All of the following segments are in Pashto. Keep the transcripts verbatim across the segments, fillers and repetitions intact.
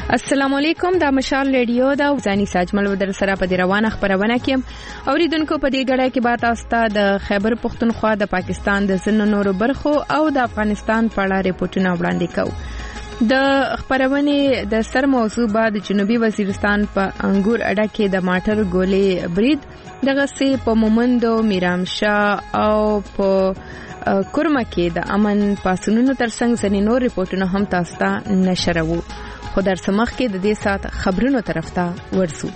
السلام علیکم، دا مشال ریډیو دا ځاني ساجمل ودر سره په دی روانه خبرونه کیم اوریدونکو په دې غړای کې بات استا د خیبر پختونخوا د پاکستان د زنو نورو برخو او د افغانستان په اړه ریپورتونه وړاندې کوي. د خبرونه د سر موضوع بعد جنوبي وزیرستان په انګور اډه کې د ماټر ګولې برید دغه سي په مومندو میرامشاه او په کورما کې د امن پاسونونو ترڅنګ ځینې نور ریپورتونه هم تاسو ته نشروو. خو در سمخ کې د دې سات خبرونو طرف ته ورسو.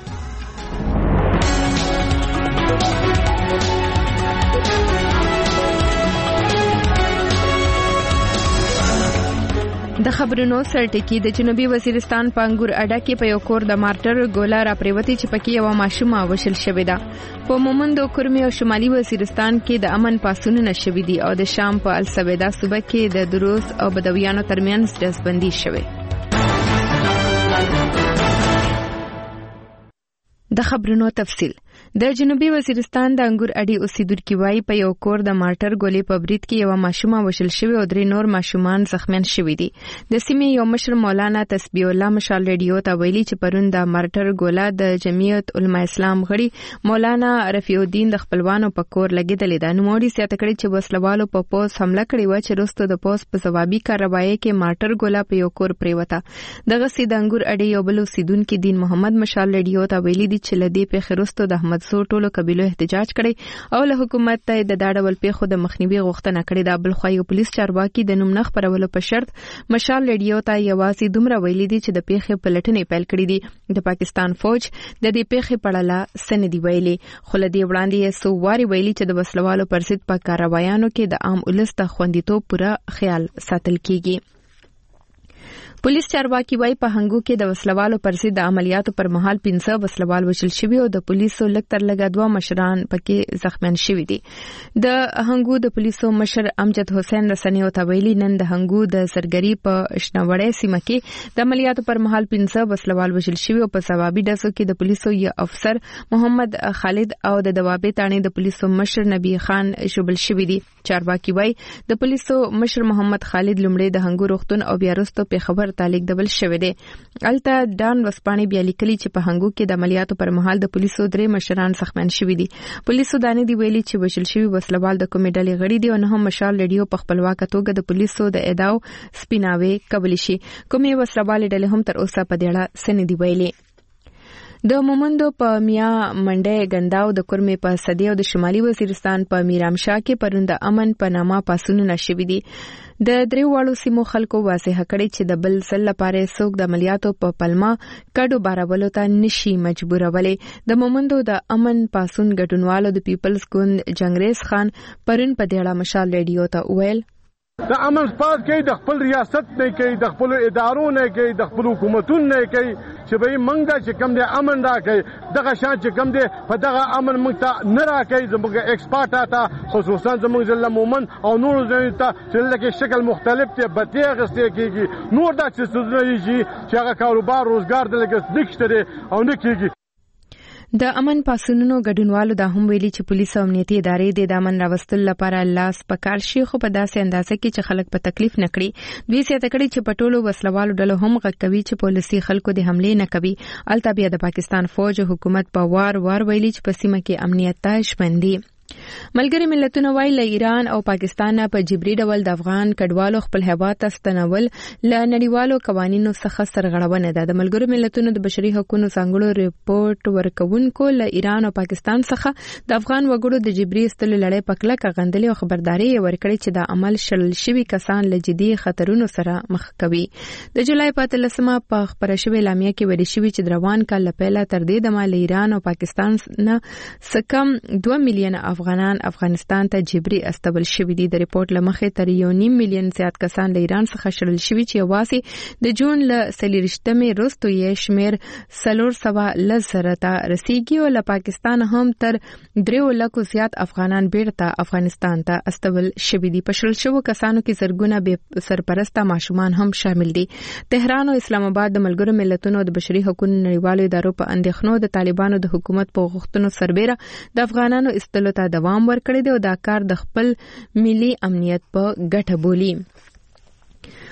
د خبرونو سرټکی د جنوبي وزیرستان په انګور اډه کې په یو کور د مارټر ګولا را پریوتی چې پکې یو ماشومه وشل شوې ده. په مومندو کورمي او شمالي وزیرستان کې د امن پاسونه شوې دي او د شام په السبیدا صوبه کې د دروز او بدویانو ترمنځ دزبندي شوې. د خبرونو تفصیل. د جنوبي وزیرستان د انګور اډي اوسیدونکو وايي په یو کور د مارټر ګولې په برید کې یو ماشومه وشل شوی او درې نور ماشومان زخمیان شوي دي. د سیمې یو مشر مولانا تسبیح الله مشال ریډیو ته ویلي چې پرون د مارټر ګولا د جمعیت علماء اسلام غړي مولانا رفیع الدین د خپلوانو په کور لګیدلې ده. نو موري سیاته کړي چې وسلوالو په پوس حمله کړې و چې رستو د پوس په ځوابي کاروایی کې مارټر ګولا په یو کور پریوته. دغه سي د انګور اډي یو بل اوسیدونکو دین محمد مشال ریډیو ته ویلي دي چې لدی په خرستو د احمد سو ټولو قبيلو احتجاج کړي او له حکومت ته د داډول پیښو د مخنیوي غوښتنه کړې ده. بل خو یو پولیس چارواکي د نوم نخ پرولو په شرط مشال ریډیو ته یوازې دومره ویلي دي چې د پیښې پلټنې پیل کړې دي. د پاکستان فوج د دې پیښې په اړه سندې ویلي، خو لدی وړاندې سو واري ویلي چې د وسلوالو پر ضد په کاروایانو کې د عام ولس د خوندیتوب پوره خیال ساتل کیږي. پولیس چارواکي وايي په هنګو کې د وسلوالو پر ضد د عملیاتو پر مهال پنځه وسلوال وشل شوي او د پولیسو لږ تر لږه دوه مشران پکې زخمیان شوي دي. د هنګو د پولیسو مشر امجد حسین رسنیو ته ویلي نن د هنګو د سرګری په شنوړې سیمه کې د عملیاتو پر مهال پنځه وسلوال وشل شوي او په ثوابي ډزو کې د پولیسو یو افسر محمد خالد او د دوابې تانې د پولیسو مشر نبی خان شوبل شوي دي. چارواکي وايي د پولیسو مشر محمد خالد لومړی د هنګو روغتون او بیا وروسته په خبر تعلق دبل شوی دی. الته ډان وسپانی بیا لیکلي چې په هنګو کې د عملیاتو پر مهال د پولیسو درې مشران زخمیان شوي دي. پولیسو دانې دی ویلي چې وشل شوی وسلوال د کومې ډلې غړي دي او نه هم مشال ریډیو په خپلواکه توګه د پولیسو د اداو سپیناوي قبول شي. کومې وسلوال ډلې هم تر اوسه په دې اړه څه نه دی ویلي. د مومندو په میا منډه ګنداو د کورمي په صدی او د شمالي وزیرستان په میرامشاه کې پروند امن په نامه پاسونه شوي دي. د دریو واړو سیمو خلکو واضح کړي چې د بل سل لپاره څوک د عملیاتو په پلمه کډو بارولو ته نشي مجبورولې. د مومندو د امن پاسون ګډونوالو د پیپلز ګوند جنگریز خان پرون په دې اړه مشال ریډیو ته ویل د امن سپاس کوي، د خپل ریاست نه کوي، د خپل ادارو نه کوي، د خپل حکومتونو نه کوي چې به منګه چې کم دي امن را کوي. دغه شان چې کم دي په دغه امن موږ ته نه را کوي. زموږ ایکسپورټ ته خصوصا زموږ ځل مومن او نور ځای ته چې لکه شکل مختلف ته بتي غستې کیږي. نور دا چې څه یي چې هغه کاروبار روزګار د لګس نشته او نه کیږي. د امن پاسونونو ګډونوالو دا هم ویلي چې پولیس او امنیتي ادارې د امن راوستلو لپاره لاس پکار شي، خو په داسې اندازه کې چې خلک په تکلیف نه کړي. دوی سیاته کړي چې پټولو وسلوالو ډلو هم غږ کوي چې پولیسي خلکو د حملې نه کوي. الته بیا د پاکستان فوج حکومت په وار وار ویلي چې په سیمه کې امنیت ته شپندي. ملګری ملتونه وايي له ایران او پاکستان په جبري ډول د افغان کډوالو خپل هیواد ته ستنول له نړیوالو قوانینو څخه سرغړونه ده. د ملګری ملتونو د بشري حقوقو څنګهلو ریپورت ورکوونکو له ایران او پاکستان څخه د افغان وګړو د جبري استلو لړۍ پکله کغندلې او خبرداري ورکړي چې د عمل شړل شوی کسان له جدي خطرونو سره مخ کوي. د جولای په اتلسمه په خبره شوې اعلامیه کې ویل شوی چې روان کال له پیله تر دې دمه له ایران او پاکستان نه سکم دوه میلیونه افغانان افغانستان ته جبري استول شوي دي. د ریپورت لمخې تر یو نیم میلیون زیات کسان له ایران څخه شړل شوي چې یوازې د جون له څلېرویشتمې وروسته یې شمېر څلور سوه لس زره ته رسیږي او له پاکستان هم تر دریو لکو زیات افغانان بیرته افغانستان ته استول شوي دي. په شړل شوو کسانو کې زرګونه بې سرپرسته ماشومان هم شامل دي. تهران او اسلام آباد د ملګرو ملتونو د بشري حقوقو نړیوالو ادارو په اندېښنو د طالبانو د حکومت په غوښتنو سربېره د افغانانو استلو ته دوام ورکړی دی او دا کار د خپل ملي امنیت په ګټه بولي.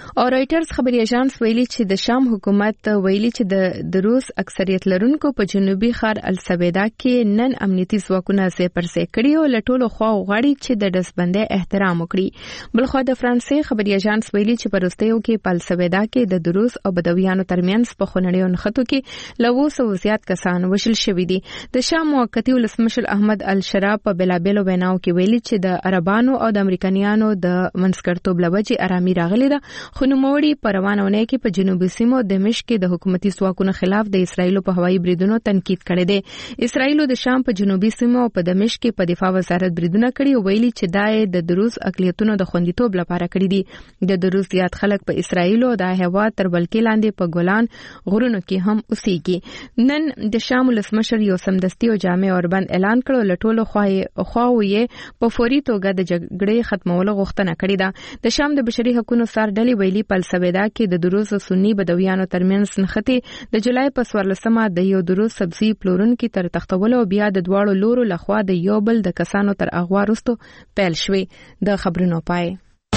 او رایټرز خبري اژانس ویلي چې د شام حکومت ویلي چې د روس اکثریت لرونکو په جنوبي ښار السبیدا کې نن امنیتي ځواکونه زې پرسې کړي او لټولو خوا غواړي چې د دسبندۍ احترام وکړي. بلخو د فرانسې خبري اژانس ویلي چې په وروستیو کې په السبیدا کې د روس او بدویانو ترمنځ په خونړیو نښتو کې له اوو سوو زیات کسان وژل شوي دي. د شام موقتی ولسمشر احمد الشرا په بلابلو ویناو کې ویلي چې د عربانو او د امریکایانو د منځګړتوب لوجې آرامي راغلي ده، خو نوموړي په روانه اونۍ کې په جنوبي سیمو دمشق کې د حکومتي ځواکونو خلاف د اسرایلو په هوایي بریدونو تنقید کړی دی. اسرایلو د شام په جنوبي سیمو او په دمشق کې په دفاع وزارت بریدونه کړي او ویلي چې دا د دروز اقلیتونو د خوندیتوب لپاره کړی دي. د دروز زیات خلک په اسرایلو د هوا تر بلکې لاندې په ګولان غرونو کې هم اوسېږي. نن د شام ولسمشر یو سمدستي او جامع اوربند اعلان کړو، لټولو خواوې په فوري توګه د جګړې ختمولو غوښتنه کړې ده. د شام د بشري حقوقو سر ډلې ویلي په السبیدا کې د دروز سنی بدویانو ترمنځ نښتې د جولای په څوارلسمه د یو دروز سبزي پلورونکي تر تختولو بیا د دواړو لورو لخوا د یو بل د کسانو تر اغوا وروسته پیل شوې. د خبرونو پای.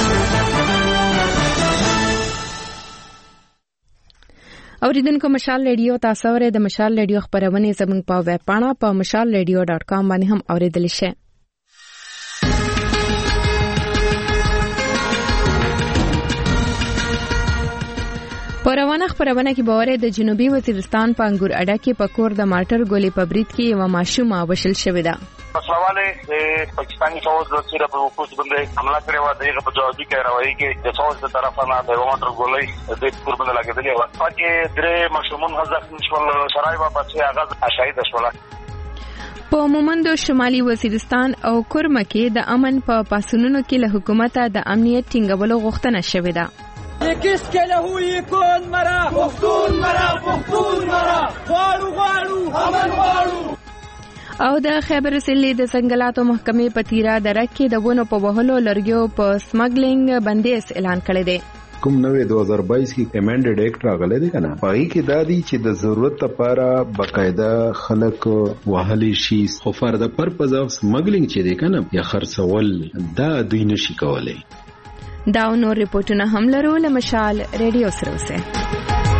اوریدونکو مشال ریډیو تاسو ورې د مشال ریډیو خبرونه زموږ په ویب پاڼه په مشال ریډیو ډاټ کام باندې هم اوریدل شئ. په روانه خبرونه کې باور د جنوبي وزیرستان په انګور اډه کې په کور د مارټر ګولې په برید کې یو ماشومه وشل شوې ده. مسلواله د پاکستاني فوج د سیره په وقوف باندې حمله کړې و، دغه په جوابي کې راوایي کې د فوج د طرفه نه د مارټر ګولې د کور باندې لګېدلې و. پکې درې ماشومان هزار نشول شرای و بچي هغه شهید شول. په مومندو شمالي وزیرستان او کرمه کې د امن په پاسونونو کې له حکومت د امنیت ټینګولو غوښتنه شوې ده. کس که له یکون مرا پختون مرا پختون مرا غواړو غواړو امن غواړو. او د خیبر سلی د څنګلاتو محکمې په تیرا دره کې د ونو په وهلو لرګیو په سمګلینګ بندیز اعلان کړی دی. کوم نوې دوه هزار بایس کې امندډ اکټ راغلی دی کنه، پای کې دا دی چې د ضرورت لپاره باقاعده خلک وهلی شي، خو فار د پرپز اف سمګلینګ چې دی کنه یا خرڅول دا دوی نشي کولای. دا نور ریپورتونه هم لرو له مشال ریډیو سره اوسه.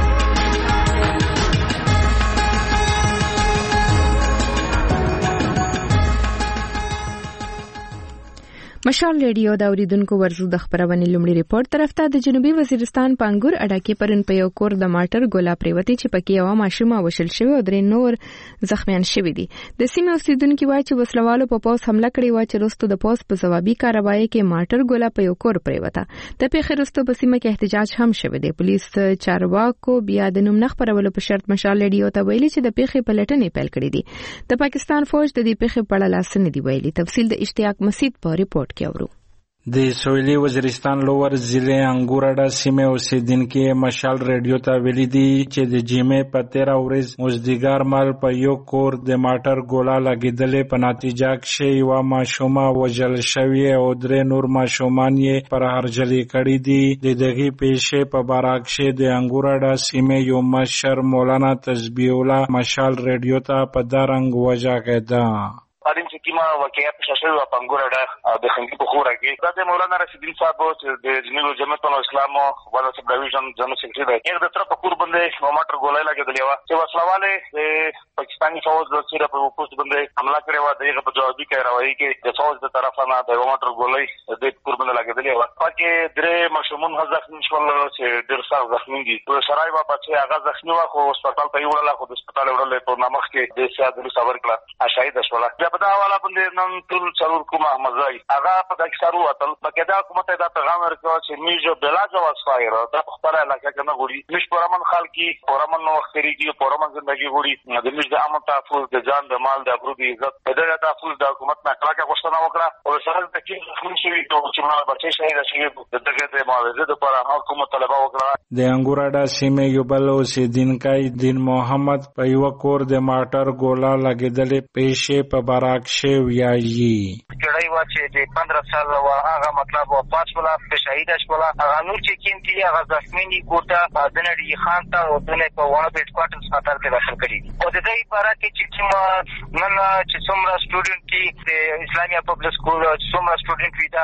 مشال ریډیو دا اوریدونکو ورزو د خبرونه لومړی ریپورت طرف ته د جنوبي وزیرستان په انګور اډه کې پرن په یو کور د مارټر ګولا پریوتی چې پکې یو ماشومه وشل شوی او درې نور زخمیان شوی دي. د سیمې اوسیدونکو وایي چې وسلوالو په پوس حمله کړې و چې وروسته د پوس په ځوابي کاروایی کې مارټر ګولا په یو کور پریوته. د پیښې وروسته په سیمه کې احتجاج هم شوی دی. پولیس چارواکو بیا د نوم نه خبرولو په شرط مشال ریډیو ته ویلي چې د پیښې پلټنې پیل کړې دي. د پاکستان فوج د دې پیښې په اړه لاس نه دی ویلي. تفصیل د اشتیاق مسید په ریپورت کې اورو. د سویلي وزیرستان لوور ضلع انګورډا سیمه اوسیدونکو مشال ریډیو ته ویلي دي چې د جمعې په تیرا ورځ مزدګار مال په یو کور د ماټر ګولا لګیدلې په نتیجه کې یو ماشومه وژل شوی او درې نور ماشومان یې پر هرجلې کړي دي. د دغه پیښې په باراکشه د انګورډا سیمه یو مشر مولانا تسبیح الله مشال ریډیو ته په دارنګ وجاګه ده. اړین چې کیما واقعیت شاشوي په انګورډا د خنګي په خوره کې د مولانا رشید الدین صاحب چې د جنوبي جمعیت الاسلام ولا سب ډیویژن جنرال سیکریټری دی، یو د طرف په کور باندې ماټر ګولای لګیدلی و چې وسلواله د پاکستاني فوج د سیره په وقوف باندې حمله کړې و. دغه په جوابي کې راوایي کې د فوج د طرفه نه د ماټر ګولای د کور باندې لګیدلی و. پکې درې ماشومان هزار نشول چې ډېر سخت زخمي دي. شرای و بچي هغه زخمي و خو هسپتال ته وړل، خو د هسپتال وړل په نامخ کې د سیادت صبر کړه شهید شول. په دا والا باندې نن ټول څلور کومه احمدزای هغه په دغه سارو وتل پکې دا حکومت دا پیغام ورکړ چې میجو بلا جواز فایر دا په خپل علاقه کې نه غوړي مش پرمن خلکي پرمن نو خريږي پرمن ژوندۍ غوړي د مش د امن تحفظ د ځان د مال د ابرو د عزت په دغه تحفظ د حکومت نه کلاکه غوښتنه وکړه او سره د کې خپل شوی چې ما بچی شهید شوی د دغه د معاوضه لپاره حکومت طلبه وکړه. د انګورډا سیمه یو بل اوسیدونکو دین محمد په یو کور د ماټر ګولا لګیدلې پیښې په باراکشه ویایي. پیړۍ و چې د پندرہ سال و هغه مطلب وفات شوله په شهید شوله هغه نور چې کوم دي هغه زخمي دي کوټه د نړۍ خان ته او د نه په ونه بیت کوارټرز خطر کې داخل کړي او د دې لپاره چې چې نن چې څومره سټوډنټ دي د اسلامي پبلک سکول څومره سټوډنټ وي دا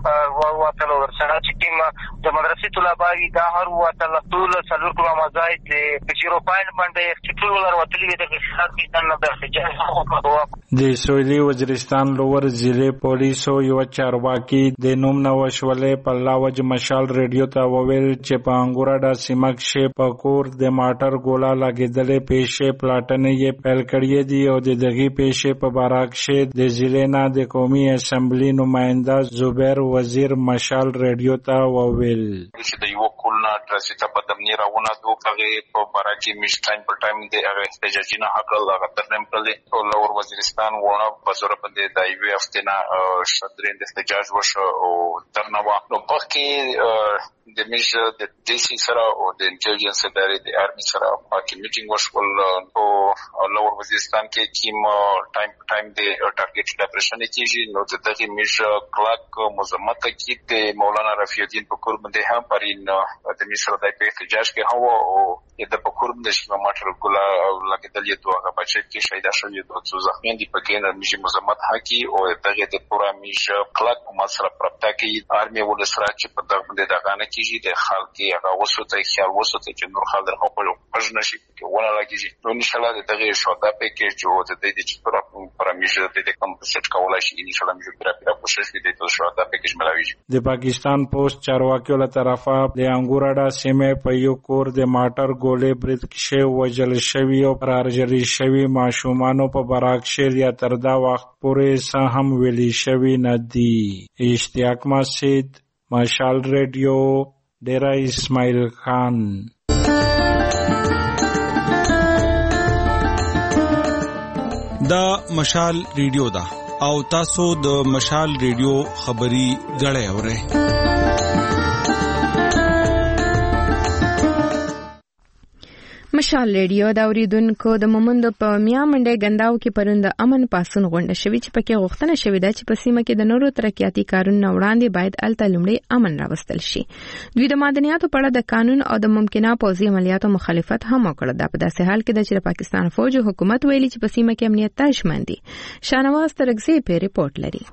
وواته ورسره چې کوم د مدرسې طلباوي دا هر وواته ټول څلور کومه مزاج د زیرو پاینټ باندې چې ټول ورته لوي د اقتصاد په نن د احتجاج د سویلي وزیرستان لوور ضلع پولیسو یو چارواکي د نوم نوښولې په لاوج مشال ریډیو ته وویل چې په انګوراډا سیمه کې په کور د ماټر ګولا لګېدلې پیښې پلاټنې یې پیل کړې دي او د دغې پیښې په باره کې د ضلع نه د قومي اسمبلی نماینده زبیر وزیر مشال ریډیو ته وویل چې د یو کولنا ټرسي ته په دمنی راونه دوه په باره کې میش ټایم پر ټایم د هغه احتجاجي نه حق الله ترنم کړل او لوور وزیرستان ونه په زور باندې د ایو افتنا شدرین د احتجاج وشو او ترنوا نو په کې د میش د دیسي سره او د انټيليجنس ادارې د ارمي سره پاکي میټینګ وشول او لوور وزیرستان کې کیم ټایم پر ټایم د ټارګټ اپریشن کیږي نو د دغه میش کلاک مزمت کې د مولانا رفیع الدین پکور باندې هم پرین د میش سره د احتجاج کې هو او د پکور باندې چې ماټر ګلا لګیدل یو هغه بچی کې شهید شوی د څو زخمیان دي په کې نه میش مزمت حقي او دغه د پورا میش کلاک مسره پرپتا کې ارمي ول سره چې په دغه باندې دغه نه کیږي د خلک هغه وسوته خیال وسوته چې نور خلک درخو په پښ نشي کې ونه لګیږي نو ان شاء الله دغه شودا په کې چې د دې چې پر پر میش د دې کمپلیټ کولای شي ان شاء الله میش پر پر کوشش کوي د شودا په کې ملاوي د پاکستان پوسټ چارواکیو له طرفه د انګوراډا سیمه په یو کور د ماټر ګولې برید کې وجل شوی او پرارجری شوی ماشومانو په براکشل یا تر دا وخت پورې څه هم ویلي شوی نه دی. اشتیاق مسجد مشال ریډیو ډیرا اسماعیل خان. دا مشال ریډیو دا او تاسو د مشال ریډیو خبری غړې اورئ. مشال ریډیو دا اوریدونکو د مومندو په میا منډه غنداو کې پروند امن پاسون غونډه شوی چې پکې غوښتنه شوې ده چې په سیمه کې د نورو ترقیاتي کارونو وړاندې باید الته لومړی امن راوستل شي. دوی د مدنیاتو په اړه د قانون او د ممکنه پوځي عملیاتو مخالفت هم وکړه. دا په داسې حال کې د پاکستان فوج حکومت ویلي چې په سیمه کې امنیت تضمین دي. شانواز ترغزی په ریپورت لري.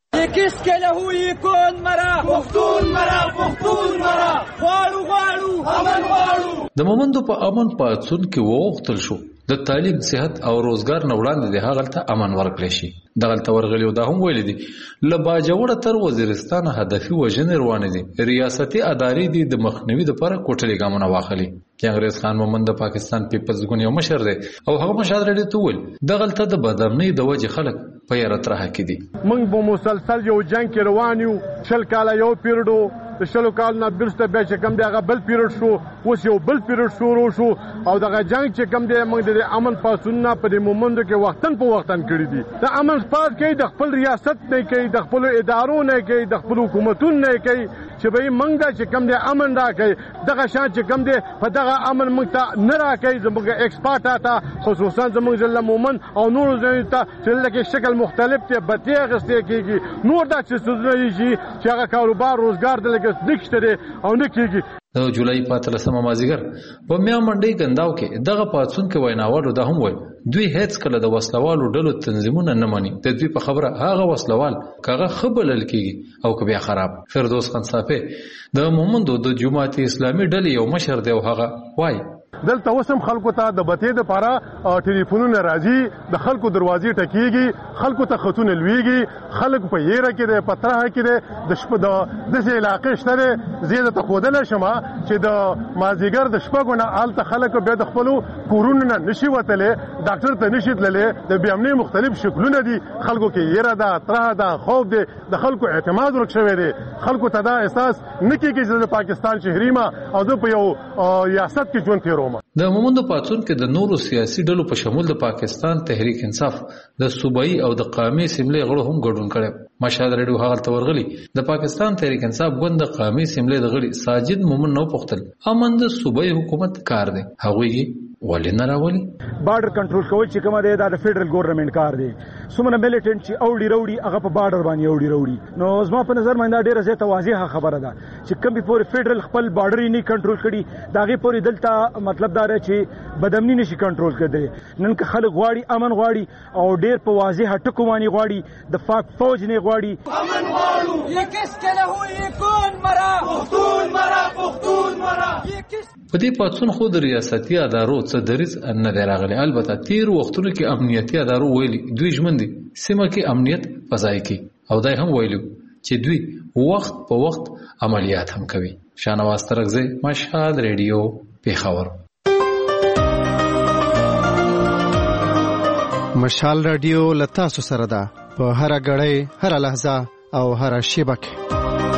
کس که له یکون مرا پختون مرا پختون مرا غواړو غواړو امن غواړو. د مومندو په امن پاتون کې وغوښتل شو د تعلیم صحت او روزګار نه وړاندې د هغه ته امن ورکړي شي. دغه ورغلی او دا هم ویل دي ل باجوړه تر وزیرستان هدفي وژنې روانې دي. ریاستي ادارې دي د مخنیوي لپاره کوټلې ګامونه واخلي. کې انګريز خان مومند د پاکستان پیپلز ګوند یو مشر دی او هغه مشر لري ته ول دغه ته د بدامنۍ د وجه خلک په یاره تر حق دي. موږ به مسلسل یو جنگ کې روان یو. شل کاله یو پیریډو د شلو کال نه بیرسته بیا چې کم دی هغه بل پیریډ شو اوس یو بل پیریډ شروع شو او دغه جنگ چې کم دی موږ د امن پاسونه په دې مومندو کې وختن په وختن کړی دي. د امن پاس کې د خپل ریاست نه کوي د خپل ادارو نه کوي د خپل حکومتونو نه کوي چې به موږ چې کم دی امن را کوي دغه شان چې کم دی په دغه امن موږ ته نه را کوي. زموږ ایکسپورټ ته خصوصا زموږ ضلع مومن او نور ځای ته چې لکه شکل مختلف ته بتیا غسته کیږي نور دا چې سوزنه شي چې هغه کاروبار روزګار د لګ نشته او نه کیږي. د جولای په اتلسمه مازیګر په میا منډي غنداو کې دغه پاتون کې ویناوالو د هم وای دوی هیڅ کله د وسلوالو ډلو تنظیمونه نه مانی. د دوی په خبره هغه وسلوال کاغه خبلل کیږي او که بیا خراب. فردوس خان صافي د مومندو د جماعت اسلامي ډلې یو مشر دی او هغه وای دلته وسم خلکو ته د بتې د پاره ټلیفونونه راځي د خلکو دروازې ټکیږي خلکو ته خطونه لويږي خلک په یره کې د پتره کې د شپه د دسه علاقې شته زیاده ته خودل شمه چې د مازیګر د شپه غونه آلته خلک به د خپل کورونه نشي وتلې ډاکټر ته نشي تللې د بیامني مختلف شکلونه دي خلکو کې یره ده تره ده خوف دي د خلکو اعتماد ورکشوي دي خلکو ته دا احساس نکي کې چې پاکستان شهري ما او د په یو ریاست کې ژوند تیرو. د مومندو پاتون کې د نورو سیاسي ډلو په شمول د پاکستان تحریک انصاف د صوبایي او د قومي اسمبلی غړو هم ګډون کړي. مشال رادیو هغه تورغلی د پاکستان تحریک انصاف ګوند قومي اسمبلی د غړي ساجد مومن نو پختل امن د صوبای حکومت کار دی هغوی ولې نه راولي بارډر کنټرول کول چې کومه دی دا د فدرل ګورنمنت کار دی سمونه میلیټنټ چې اوړي وروړي هغه په بارډر باندې اوړي وروړي نو زما په نظر باندې ډیره زیاته واضحه خبره ده چې کوم په فدرل خپل بارډر یې نه کنټرول کړي دا غي پوری دلته مطلب دا چې بدامنی نشي کنټرول کړي نن که خلک غواړي امن غواړي او ډیر په واضحه ټکو باندې غواړي د فاک فوج نه غواړي امن غواړو یکس کله هو یکون مرا پختون مرا پختون مرا په دې پاتون خو د ریاستي ادارو څه دریز نه دی راغلی البته تیر وختونو کې امنیتي ادارو ویلي دوی ژمن دي سیمه کې امنیت فضای کې او دای هم ویلو چې دوی وخت په وخت عملیات هم کوي. شانواز ترغزی مشهد ریډیو پیښور. مشال رادیو لتاسو سره ده په هر غړی هر لحظه او هر شیبه کې.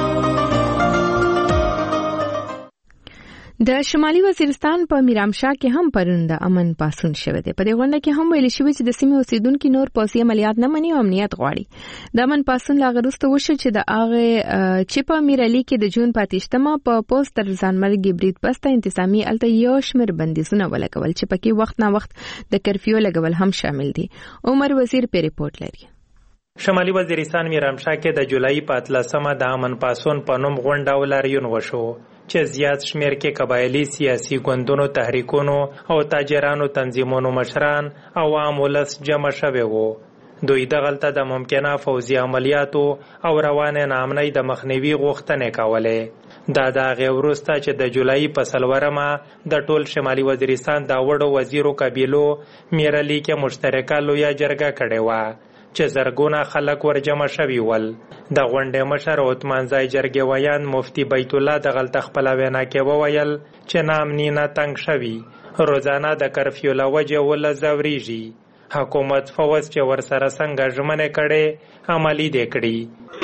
د شمالي وزیرستان په میرامشاه کې هم پرون د امن پاسون شوه دی. په دې غونډه کې هم ویل شوی چې د سیمې اوسیدونکو نور پوځي عملیات نه مني او امنیت غواړي. د امن پاسون لا غرسته وشو چې د اغه چې په میرالي کې د جون پاتشتمه په پوسټ تر ځانمرګي برید پسته انتظامی الته یو شمیر بندیزونه ولګول چې پکې وخت نه وخت د کرفیو لګول هم شامل دي. عمر وزیر په ریپورت لري. شمالي وزیرستان میرامشاه کې د جولای په اتلسمه د امن پاسون په نوم غونډه ولاریون وشو چې زیات شمیر کې قبایلی سیاسي ګوندونو تحریکونو او تاجرانو تنظیمونو مشران او عام ولس جمع شوي وو. دوی دغلته د ممکنه فوزي عملیاتو او روانه نامنۍ د مخنیوي غوښتنې کولې. دا د هغې وروسته چې د جولای په څلورمه د ټول شمالي وزیرستان د وړو وزیرو قبیلو میرالي کې مشترکه لویه جرګه کړې وه چې زرګونه خلک ورجمع شوي ول. د غونډې مشر عثمانزای جرګې ویان مفتی بیت الله دغلته خپله وینا کې وویل چې نامني نه تنګ شوي روزانه د کرفیو له وجې ولس ځورېږي. حکومت فوز چې ورسره څنګه ژمنې کړې عملي دې کړي.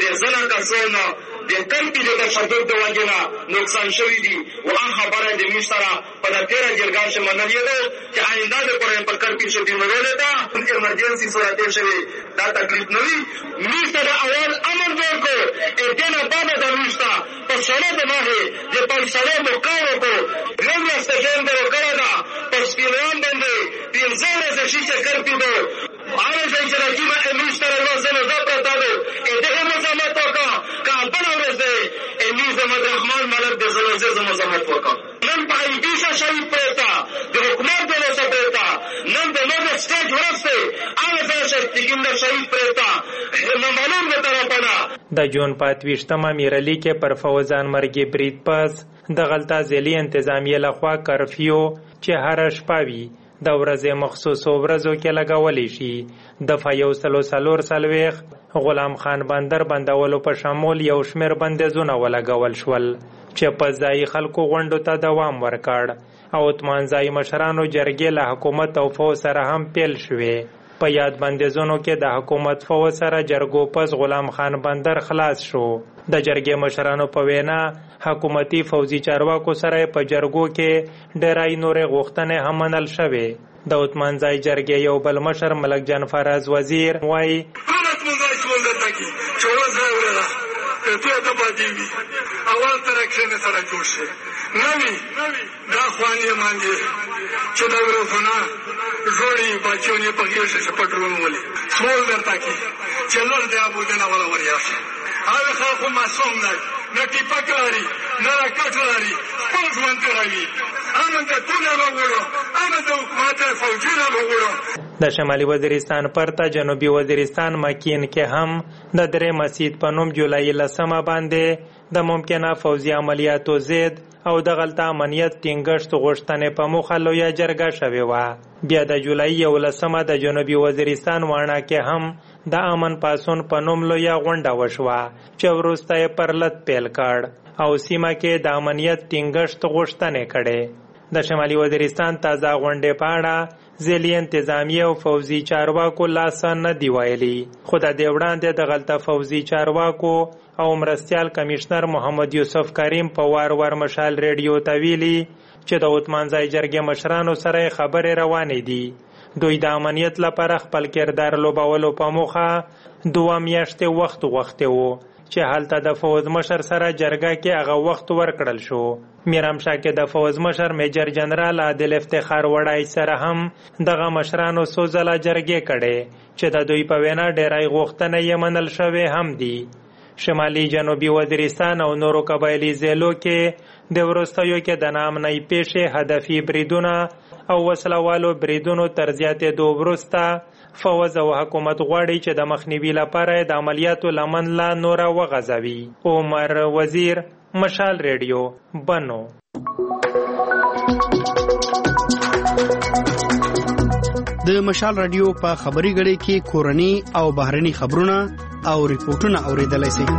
د کرپی د تشدد د وجنه نقصان شوی دي او هغه خبره د مشترا په د تیر جرګان چې منلې ده چې آینده د پرې پر کرپی شو دی ویل ده ایمرجنسي صورت شوی دا تکلیف نه وي مشترا اول امر ورکو اته بعد د مشترا په سره د نه د په سره مقاومه کو نو استجاب د وکړه په سپیلان باندې پینځه ورځې چې کرپی ده هغه چې راځي ما مشترا وزنه ده پتا ده اته مزامت وکړه کابل امیز احمد رحمان ملک د زلزلې د مزامت وکړه نن په ایډیشا شوی پروتا د حکومت د لاسه پروتا نن د نوو سټیج ورسته هغه څه چې څنګه شوی پروتا نو معلوم ده طرفنا د جون پاتويشتمه میرالي کې پر فوزان مرګي برید پس د غلطه ځلي انتظامیه لخوا کرفیو چې هر شپه وي د ورځې مخصوصو ورځو کې لګولې شي. د فیو سلو سلور سلويخ غلام خان بندر بندولو په شمول یو شمیر بندیزونه ولګول شول چې په ځای خلکو غونډو ته دوام ورکړ او عثمانزای مشرانو جرګې له حکومت او فوج سره هم پیل شوې. په یاد بندیزونو کې د حکومت فوج سره جرګو پس غلام خان بندر خلاص شو. د جرګې مشرانو په وینا حکومتي فوزي چارواکو سره په جرګو کې ډېرای نورې غوښتنې هم منل شوې. د عثمانزای جرګې یو بل مشر ملک جان فراز وزیر وایي ته ته باندې وي اول تر اکشن سره جوړ شي نوی دا خوانې مانګي چې دا ورونه جوړي بچونه په کې شي پټرون ولي سمول درته کې چې لور دی ابو دنا ولا وریا شي هغه خلکو معصوم نه نه ټیپک لري نه راکټ لري خپل ژوند کوي انا ته ټول وګورو انا ته حکومت فوجونه وګورو. د شمالي وزیرستان پرته جنوبي وزیرستان مکین کې هم د درې مسجد په نوم جولای لسمه باندې د ممکنه فوزي عملیاتو زید او د غلطه امنیت ټینګښت غوښتنې په موخه لویه جرګه شوې وه. بیا د جولای یولسمه د جنوبي وزیرستان واڼه کې هم د امن پاسون په نوم لویه غونډه وشوه چې وروسته یې پرلت پیل کړ او سیمه کې د امنیت ټینګښت غوښتنې کړې. د شمالي وزیرستان تازه غونډې په اړه ځلي انتظامیه او فوزي چارواکو لاس نه دی ویلي، خو د دې وړاندې د غلطه فوزي چارواکو او مرستیال کمشنر محمد یوسف کریم په وار وار مشال ریډیو ته ویلي چې د عثمانزای جرګې مشرانو سره خبرې روانې دي. دوی د امنیت لپاره خپل کردار لوبولو په موخه دوه میاشتې وخت غوښتی و چې هلته د فوز مشر سره جرګه کې هغه وخت ورکړل شو. میرامشاه کې د فوز مشر میجر جنرال عادل افتخار وړای سره هم دغه مشرانو څو ځله جرګې کړې چې د دوی په وینا ډیری غوښتنې یې منل شوې هم دي. شمالي جنوبي وزیرستان او نورو قبایلي ضلعو کې د وروستیو کې د ناامنۍ پیښې هدفي بریدونه او وسلوالو بریدونو تر زیاتېدو وروسته فوز او حکومت غواړي چې د مخنیوي لپاره د عملیاتو لمن لا نوره وغځوي. عمر وزیر، مشال ریډیو، بنو. د مشال رادیو په خبري غړي کې کورني او بهرني خبرونه او ریپورتونه اوریدلای شئ.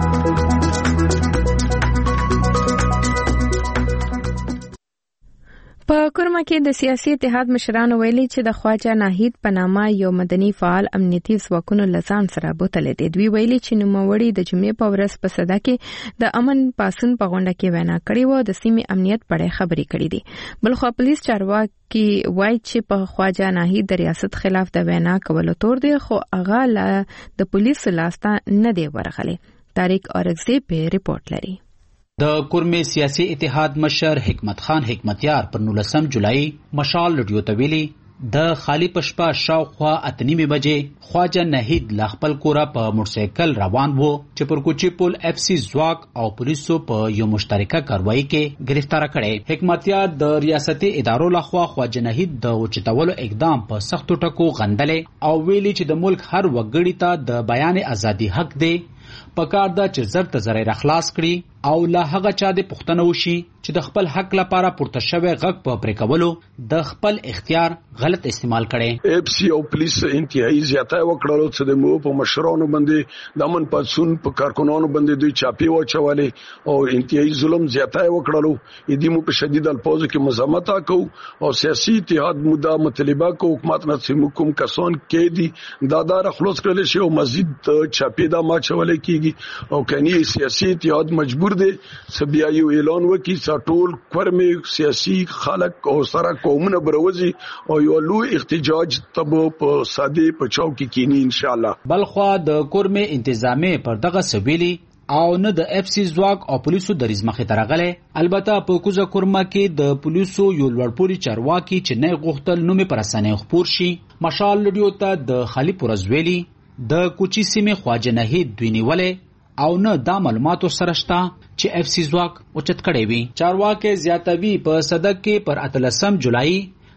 په کورما کې د سیاسي اتحاد مشرانو ویلي چې د خواجه ناهید په نامه یو مدني فعال امنیتي ځواکونو لزان سره بوتلې دي. دوی ویلي چې نوموړي د جمعې په ورځ په صدا کې د امن پاسون په غونډه کې وینا کړې و، د سیمې امنیت پړې خبرې کړې دي. بلخو پولیس چارواکي وایي چې په خواجه ناهید د ریاست خلاف د وینا کولو تور دی، خو هغه لا د پولیس لاسته نه دی ورغلی. طارق اورغزی په ریپورت لري. د کورمې سیاسي اتحاد مشر حکمت خان حکمتیار پر نولسم جولای مشال رادیو ته ویلي د خالی پشپا شاوخوا اتنیمې بجې خواجه ناهید لا خپل کوره په موټرسایکل روان وو چې پر کوچی پول اف سی ځواک او پولیسو په یو مشترکه کاروایی کې گرفتار کړي. حکمتیار د ریاستي ادارو لخوا خواجه ناهید د اوچتولو اقدام په سختو ټکو غندلې او ویلي چې د ملک هر وګړي ته د بیان ازادي حق دی، پکار دا چې زر ته زر اخلاص کړي او لا هغه چا د پښتنه وشي چې د خپل حق لپاره پورته شوی غږ په پرې کولو د خپل اختیار غلط استعمال کړي. اف سی او پولیس انتهایی زیاته وکړلو چې د مو په مشرانو باندې د امن پاتون په کارکونانو باندې دوی چاپی واچولې او انتهایی ظلم زیاته وکړلو. دې مو په شدید الفاظ کې مزاحمت وکړو او سیاسي اتحاد مدعا مطالبه کو حکومت نه سیمکم کسان کې دي دادار خلاص کړل شي او مزید چاپی دا ما چولې کیږي او کني سیاسي اتحاد مجبور دي سبیا یو اعلان وکي سټول کورمې سیاسي خلک او سره قومونه بروزي او یو لوی احتجاج تب په ساده پچاو کې کینی ان شاء الله. بلخوا د کورمې انتظامی پر دغه سویلي او نه د اف سی ځواک او پولیسو د ریزمخې ترغله. البته په کوزه کورما کې د پولیسو یو لوړپوړي چارواکي چې نه غوښتل نومې پر اسانه خبر شي. مشال رادیو ته د خالی پرزویلی د کوچی سیمه خواجه ناهید دوی نیولې او نه دا معلوماتو سره شته چې اف سی ځواک اوچت کړي وي. چارواکي زیاتوي په صدق کې پر اتلسم جولای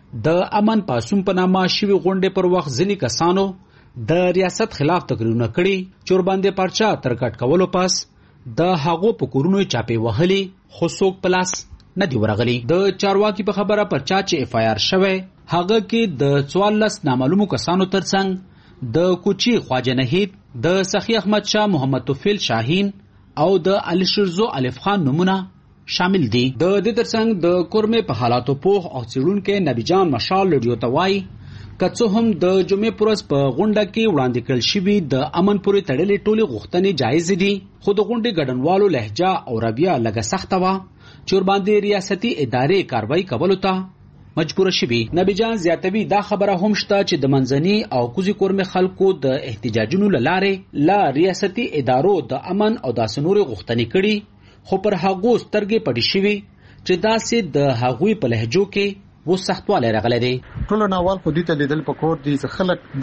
د امن پاسون په نامه شوی غونډې پر وخت ځلې کسانو د ریاست خلاف تقریرونه کړي چې ورباندې پرچا ترکټ کولو پاس د هغو په کورونو چاپې وهلي خو څوک پلاس نه دی ورغلی. د چارواکي په خبره پرچا چې اف آی آر شوی هغه کې د څوارلس نامعلومو کسانو ترڅنګ د کوچی خواجه ناهید، د سخی احمد شاه محمد توفیل شاهین او د علي شرزو الف خان نمونه شامل دي. د دې ترڅنګ د کورمې په حالاتو پوه او څېړونکو نبی جان مشال رادیو ته وایي که څه هم د جمعې پر ورځ په غونډه کې وړاندې کړل شوي د امن پورې تړلې ټولې غوښتنې جایز دي، خو د غونډې ګډونوالو لهجه او رویه لږه سخته وه چې ورباندې ریاستي ادارې کاروایی کولو ته مجبور شوي. نبی جان زیاتوي دا خبره هم شته چې د منځني او کوزي کورمې خلکو د احتجاجونو لاره لا ریاستي ادارو د امن او داسې نورې غوښتنې کړي، خو پر هغو سترګې پټې شوي چې داسې د هغوی په لهجو کې و سختوالی راغلی دی. ټولو ناوال خو دې ته لیدل پکور دي چې خلک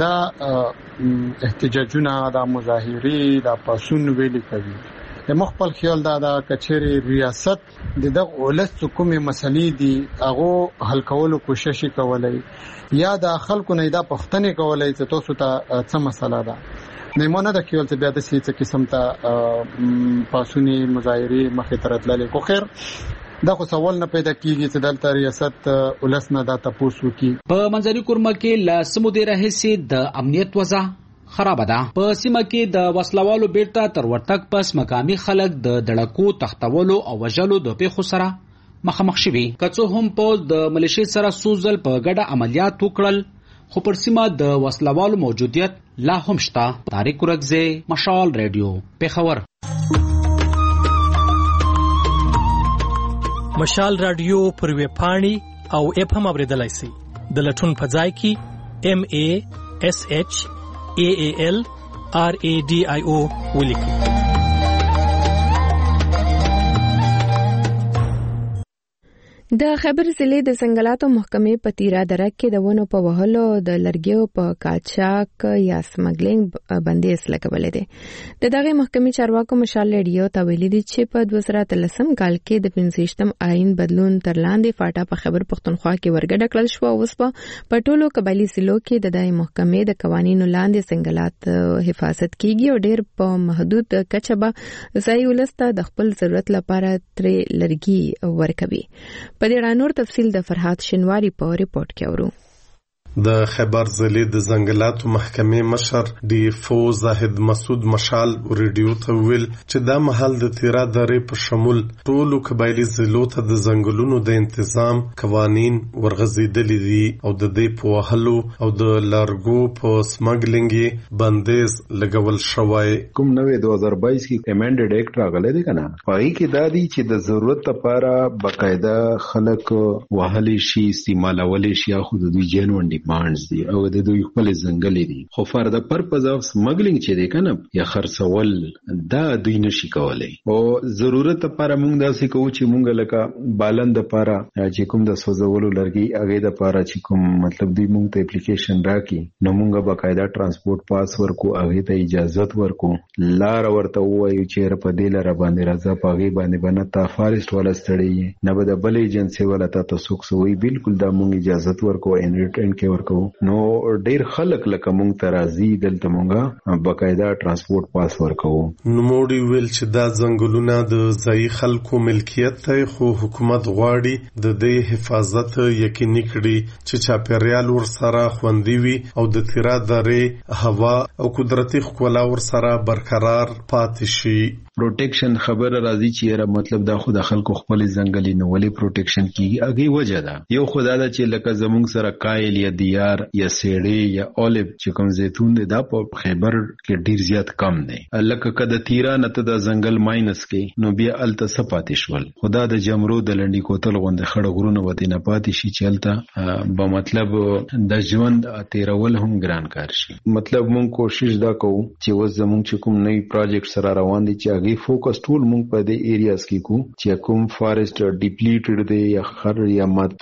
دا احتجاجونه دا مظاهرې دا پاسون ویلي کوي. مخ خپل خیال دا دا کچېری ریاست د دغه ولس کومې مسلې دي هغه حل کولو کوشش کولای یا د خلکو نه دا پښتنې کولای چې تاسو ته څه مسله ده. نیمونه د کیول ته بیا د سې څه قسم ته پاسونی مظاهرې مخې ترتللې کو خیر دا خو سوال نه پیدا کیږي چې دلته ریاست ولس نه دا تاسو کی. په منځري کورما کې لا سمودي راهسي د امنیت وضع خراب ده. په سیمه کې د وسلوالو بیرته تر ورتګ پس مقامي خلک د دړکو تختولو او وژلو د پیښو سره مخامخ شوي. که څه هم په د ملیشې سره سوزل په ګډه عملیات وکړل، خو پر سیمه د وسلوالو موجودیت لا هم شته. طارق اورغزی، مشال رادیو، پیښور. مشال رادیو پر ویب پاڼې او اپ هم اوریدلای شئ. د لټون په ځای کې ام ای اس ایچ ای ای ال آر ای ډي آی او ولیکئ. د خیبر ضلع د ځنګلاتو محکمې په تیرا درک کې د ونو په وهلو د لرګیو په قاچاق یا سمګلینګ بندیز لګولې ده. د دغه محکمې چارواکو مشال ریډیو ته ویلي دي چې په دوه زره اتلسم کال کې د پنځویشتم آئین بدلون تر لاندې فاټا په خیبر پښتونخوا کې ورګډه کړل شو او اوس په ټولو قبایلی ضلعو کې د دغه محکمې د قوانینو لاندې ځنګلات حفاظت کیږي او ډېر په محدود کچه به ځای ولسته د خپل ضرورت لپاره ترې لرګي ورکوي. په دې اړه نور تفصیل د فرحات شنواری په ریپورت کې اورو. د خیبر ضلع د ځنګلاتو محکمې مشر ډي فو زاهد مسعود مشال ریډیو ته ویل چې دا محل د تیرا درې په شمول ټولو قبایلی ضلعو ته د ځنګلونو د تنظیم قوانین ورغځېدلي دي او د دې په وهلو او د لارګو په سمګلینګ بندیز لګول شوی. کوم نوې دوه هزار بایس کې امندډ اکټ راغلی دی کنه، پای کې دا دی چې د ضرورت لپاره باقاعده خلک وهلي شي، استعمالول شي، خو د دوی جنون ډیمانډز دي او د دوی خپل ځنګلې دي. خو فار د پرپز اف سمګلینګ چې دی کنه یا خرڅول دا دوی نشي کولای. او ضرورت لپاره موږ داسې کوو چې موږ لکه بالند لپاره چې کوم د سوزولو لرګي هغه د لپاره چې کوم مطلب دوی موږ ته اپلیکیشن راکې نو موږ باقاعده ترانسپورت پاس ورکو، هغه ته اجازه ورکو، لار ورته وایو چې را په دې لار باندې راځه، په هغه باندې باندې تا فارست ولا ستړي نه به د بل ایجنسی ولا تا تاسو کوی بالکل دا موږ اجازه ورکو ان ریټرن کې ورکو. نو ډیر خلک لکه مونږ ترازی دلته مونږه باقاعده ترانسپورت پاس ورکو. نو موډي ویل چې دا ځنګلونه د ځای خلکو ملکیت ته، خو حکومت غواړي د دې حفاظت یقیني کړي چې چاپیریال ورسره خوندي وي او د تیرا درې هوا او قدرتي ښکلا ورسره برقرار پاتې شي. پروټیکشن خبره راځي چې را مطلب دا خو د خلکو خپل ځنګلي نو ولې پروټیکشن کیږي هغه وجه ده. یو خدای دا چې لکه زمونږ سره کایل یا دیار یا سیړې یا اولب چې کوم زیتون دی دا په خیبر کې ډیر زیات کم دی. لکه کده تیرا نه ته د ځنګل ماینس کې نو بیا الته سپاتې شول. خدا د جمرو د لنډي کوتل غونډه خړ غرونه وته نه پاتې شي چې الته به مطلب د ژوند تیرول هم ګران کار شي. مطلب مونږ کوشش دا کوو چې وز زمونږ چې کوم نوی پروجیکټ سره روان دي چې فوکس ټول مونږ په دې ایریاز کې کو چې کوم فارست ډیپلیټډ دی یا خر یا مات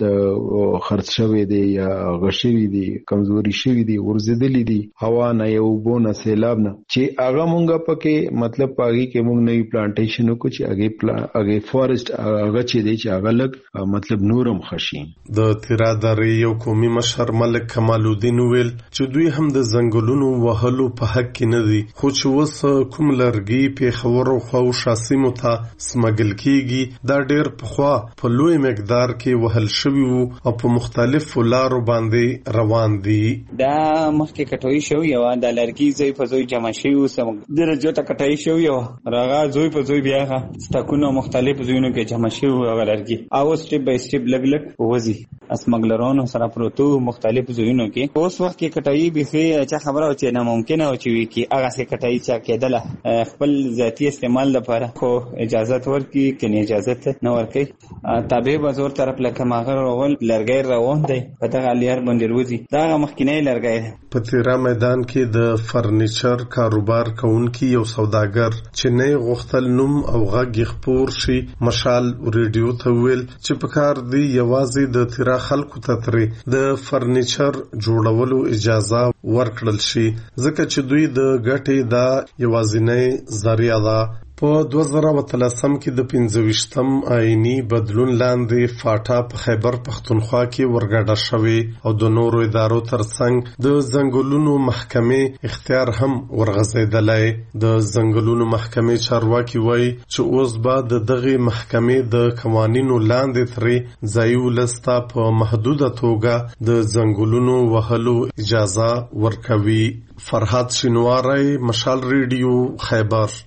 خرڅ شوی دی یا غشوی دی کمزوري شوی دی ورزيدلی دی هوا نه یو بونه سیلاب نه چې هغه مونږه پکې مطلب پاږي کې مونږ نوی پلانټیشن کو چې هغه هغه فارست هغه چې دی چې هغه لګ مطلب نورم خشي. د تیرا درې یو قومي مشر ملک کمال الدین ویل چې دوی هم د ځنګلونو وهلو په حق کې نه دي، خو چې وس کوم لرګي په خبرو خو شاسمو ته سمګل کیږي دا ډېر پخوا په لوی مقدار کې وهل شوی وو او په مختلفو لارو باندې روان دي. دا مخکې کټوي شو یو د لرګي زوی په زوی جمع شوی وو سم درجه ته کټای شو یو راغا زوی په زوی بیا ستکونو مختلف زوینو کې جمع شوی وو لرګي او سټپ بای سټپ لګ لګ وځي اسمګلرونو سره پروتو مختلف زوینو کې. اوس وخت کې کټای به چې خبره او چې ناممکن او چې وی کې هغه څه کټای چې کېدله خپل ذاتی استعمال لپاره خو اجازه ورکړي کني اجازه نه ورکړي تابع بازار طرف لکه ماغه راول لرګي روان دی په دغه لیار باندې روزي دا مخکینه لرګي. په تیرا میدان کې د فرنیچر کاروبار کوونکی یو سوداګر چې نه غوښتل نوم او غږ خپور شي مشال ریډیو ته ویل چې په کار دی یوازې د تیرا خلکو ته ترې د فرنیچر جوړولو اجازه ورکړل شي ځکه چې دوی د ګټې دا یوازینۍ ذریعہ ده. په دوه زره اتلسم کې د پنځویشتم آئینی بدلون لاندې فاټا په خیبر پښتونخوا کې ورګډه شوې او د نورو ادارو ترڅنګ د ځنګلونو محکمې اختیار هم ورغځېدلی. د ځنګلونو محکمې چارواکي وایي چې اوس به د دغې محکمې د قوانینو لاندې ترې ځایي ولس ته په محدوده توګه د ځنګلونو وهلو اجازه ورکوي. فرحات شینواری، مشال ریډیو، خیبر.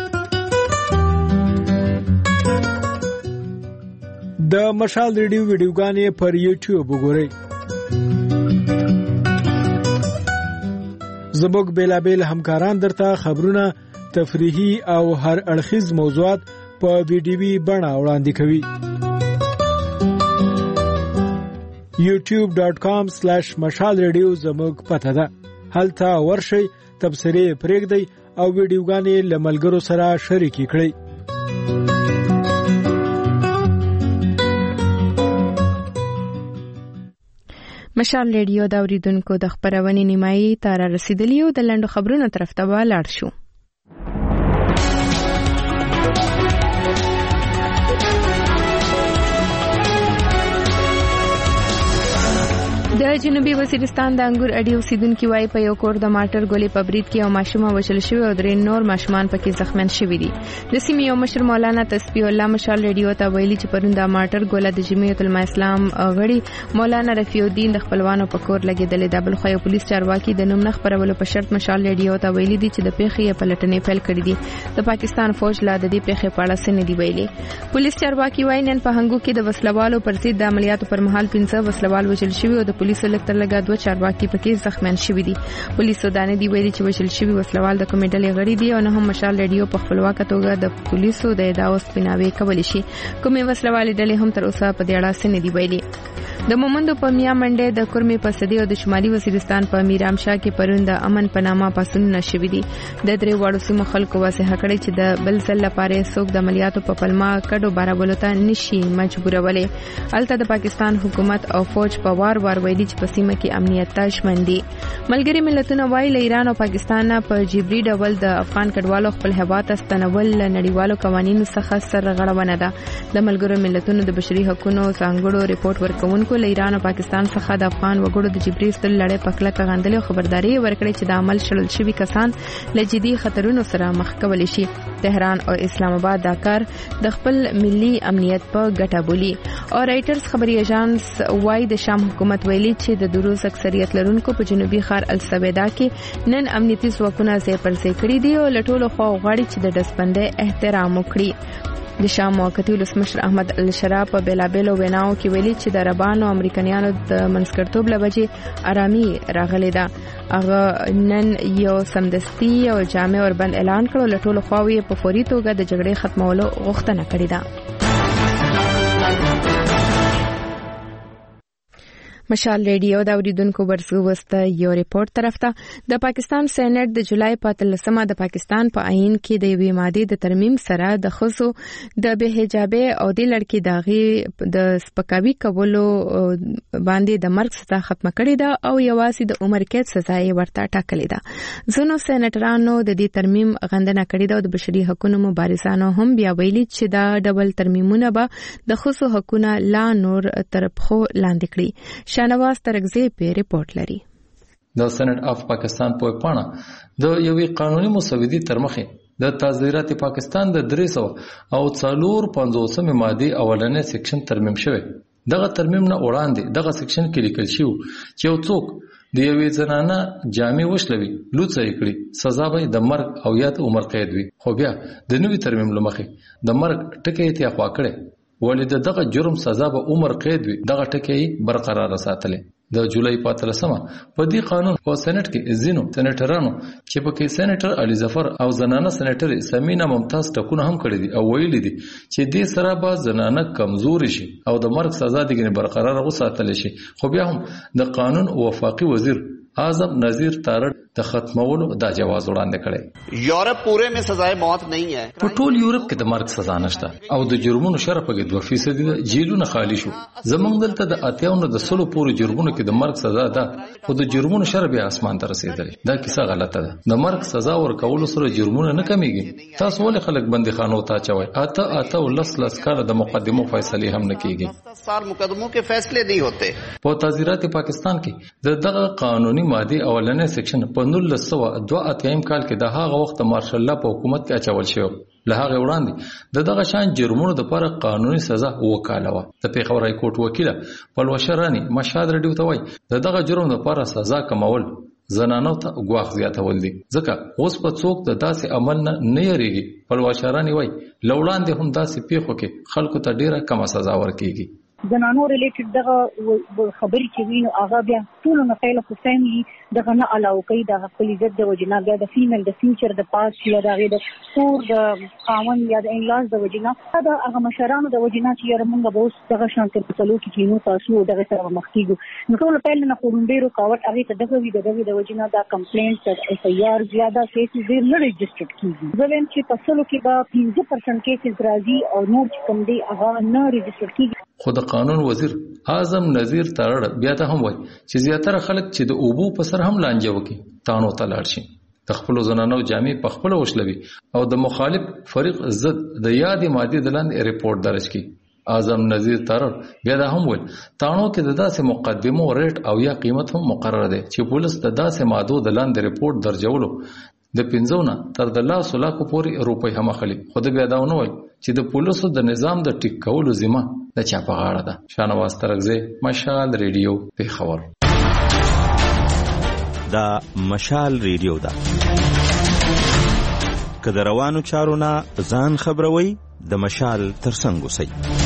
د مشال ریډیو ویډیوګانې پر یوټیوب وګورئ. زموږ بیلابیل همکاران درته خبرونه، تفریحي او هر اړخیز موضوعات په ویډیوي بڼه وړاندې کوي. یوټیوب ډاٹ کام سلیش مشال ریډیو زموږ پته ده. هلته ورشئ، تبصرې پرېږدئ او ویډیوګانې له ملګرو سره شریکې کړئ. مشال ریډیو د اوریدونکو د خبرونې نیمایي ته را رسیدلی او د لنډو خبرونو طرف ته به لاړ شو. د جنوبي وزیرستان د انګور اډي اوسیدونکو وايي په یو کور د ماټر ګولې په برید کې یو ماشوم وژل شوی او درې نور ماشومان پکې زخمیان شوي دي. د سیمې یو مشر مولانا تسبیح الله مشال ریډیو ته ویلي چې پرون د ماټر ګوله د جمعیت العلماء اسلام غړي مولانا رفیع الدین د خپلوانو په کور لګېدلې. د بل خو یو پولیس چارواکي د نوم نه خبرولو په شرط مشال ریډیو ته ویلي دي چې د پیښې پلټنې پیل کړې دي. د پاکستان فوج لا د دې پیښې په اړه څه نه دی ویلي. پولیس چارواکي وايي نن په هنګو کې د وسلوالو پر ضد د عملیاتو پر مهال پنځه وسلوال وژل شوي او د پولیسو لکتر لګا دوه چارواکي پکې زخمیان شوي دي. پولیسو دانه دی ویلي چې وژل شوي وسلوال د کومې ډلې غړي دي او نه هم مشال ریډیو په خپلواکه توګه د پولیسو د ادعاو سپیناوي کولی شي. کومې وسلوالې ډلې هم تر اوسه په دې اړه څه نه دی ویلي. د مومندو په میا منډه د کورمې په صدی او د شمالي وزیرستان په میرامشاه کې پرون د امن پنامه پاسونه شوي دي. د درې واړو سیمو خلکو واضح کړی چې د بل ځل لپاره څوک د عملیاتو په پلمه کډو بارولو ته نشي مجبورولې. الته د پاکستان حکومت او فوج په وار وار ویلي چې په سیمه کې امنیت تشمن دي. ملګری ملتونه وايي له ایران او پاکستان په جبري ډول د افغان کډوالو خپل هیواد ته ستنول نړیوالو قوانینو څخه سرغړونه ده. د ملګرو ملتونو د بشري حقوقو ځانګړو ریپورت ورکوونکو له ایران او پاکستان څخه د افغان وګړو د جبري ستل لړۍ په کلکه غندلې او خبرداري ورکړې چې د عمل شړل شوي کسان له جدي خطرونو سره مخ کولی شي. تهران او اسلام آباد دا کار د خپل ملي امنیت په ګټه بولي. او رائټرز خبري اژانس وايي د شام حکومت ویلي چې د دروز اکثریت لرونکو په جنوبي ښار السویدا کې نن امنیتي ځواکونه ځای پر ځای کړي دي او له ټولو خوا غواړي چې د ډسبندۍ احترام وکړي. د شام موقتی ولسمشر احمد الشرا په بیلابیلو ویناو کې ویلي چې د عربانو او امریکایانو د منځګړتوب له وجې آرامي راغلې ده. هغه نن یو سمدستي او جامع اوربند اعلان کړو. له ټولو خواوې په فوري توګه د جګړې ختمولو غوښتنه کړې ده. مشال ریډیو د اوریدونکو ورسو وسته یو ریپورت طرف ته د پاکستان سېنات د جولای په اتلسمه د پاکستان په آئین کې د یوې ماده د ترمیم سره د ښځو د بې حجابۍ او د لړکی داغي د سپکاوي کولو باندې د مرګ سزا ختمه کړې ده او یوازې د عمر قید سزا یې ورته ټاکلې ده. ځینو سېناترانو د دې ترمیم غندنه کړې ده او د بشري حقوقو مبارزانو هم بیا ویلي چې دا ډبل ترمیمونه به د ښځو حقوقونه لا نور تر پښو لاندې کړي. شانواز ترغزی په ریپورت لري. د سېنات اف پاکستان په پاڼه د یوې قانوني مسودې تر مخې د تعزیرات پاکستان د درې سوه او څلور پنځوسمې ماده اولنې سیکشن ترمیم شوی. دغه ترمیم نه وړاندې دغه سیکشن کې لیکل شوی چې یو څوک د یوې زنانه جامې وشلوي لوڅه یې کړي سزا به د مرګ او یا د عمر قید وي. خو بیا د نوي ترمیم لمخې د مرګ ټکی یې خوا کړی ولې دغه جرم سزا به عمر قید وي. دغه ټکی برقرار ساتلې. د جولای په اتلسمه په دې قانون په سېنات کې ځینو سېناترانو چې پکې سېناتر علي ظفر او زنانه سېناتر سمینا ممتاز ټکونه هم کړی دي او ویلي دي چې دې سره به زنانه کمزوري شي او د مرګ سزا دغه برقرار وساتل شي. خو بیا هم د قانون وفاقي وزیر اعظم نذیر تارړ د ختمولو دا جواز وړاندې کړي. یورپ پوره میں سزائے موت نہیں ہے. په ټول یورپ کې د مرګ سزا نشته او د جرمونو شرح په دوه فیصد د جیلونو خالی شو. زمونږ دلته د اتیاونو د سلو پورو جرمونو کې د مرګ سزا ده خو د جرمونو شرح بیا اسمان ته رسیدلی. دا کیسه غلطه ده. د مرګ سزا ورکولو سره جرمونه نه کمیږي. تاسو ولې خلک بندیخانو ته اچوي؟ اته اته ولس لس کاله د مقدمو فیصله هم نه کیږي. سال مقدمو کې فیصله دی ہوتے. په تعزیرات پاکستان کې د دغه قانوني ماده اولنې سیکشن په نولس سوه دوه اتیم کال کې د هغه وخت مارشل لا په حکومت کې اچول شو. له هغه وړاندې د دغه شان جرمونو لپاره قانوني سزا وکاله و. د پیښور های کورټ وکیل پلوشه رانی مشهد ریډیو ته وایي د دغه جرم لپاره سزا کمول زنانو ته ګواښ زیاتول دي ځکه اوس په څوک د داسې عمل نه نه یریږي. پلوشه رانی وایي لوړاندې هم داسې پیښو کې خلکو ته ډیره کمه سزا ورکیږي. زنانو ریلیټډ دغه خبرې چې وینو هغه بیا ټول نه پهله خو فیملی دغه نه الاو کوي د خپل عزت د وجنا بیا د فیمیل د فیوچر د پاس یا د غیر د کور د قانون یا د انلاز د وجنا دا هغه مشرانو د وجنا چې یاره موږ به اوس دغه شانت په سلو کې کینو تاسو دغه سره مخ کیږو نو ټول پهله نه کومبې رکاوټ هغه ته دغه وی دغه د وجنا دا کمپلینټ ایف ای آر زیاده کیسز ډیر نه ريجسترډ کیږي ځکه چې په سلو کې دا پنځه پرسنټ کیسز راځي او نور چې کوم دی هغه نه ريجسترډ کیږي. خو د قانون وزیر اعظم نذیر تارړ بیا ته هم وایي چې زیاتره خلک چې د اوبو په سر هم لانجه وکي تانو ته لاړ شي د خپل زنانو جامې په خپل وشلوي او د مخالف فریق ضد د یادې ماده د لاندې ریپورت درج کړي. اعظم نذیر تارړ بیا دا هم وایي تانو کې د داسې مقدمو ریټ او یا قیمت هم مقرره ده چې پولیس د داسې مادو د لاندې ریپورت درجولو د پنځونه تر د لاسو لاکو پورې روپۍ هم اخلي. خو د بیا دا ونه وایي چې د پولیسو د نظام د ټیک کولو ذمہ د چا په غاړه ده. شانواز ترغزی، مشال ریډیو، پیښور. دا مشال ریډیو ده. که د روانو چارو نه ځان خبروي د مشال ترڅنګ اوسئ.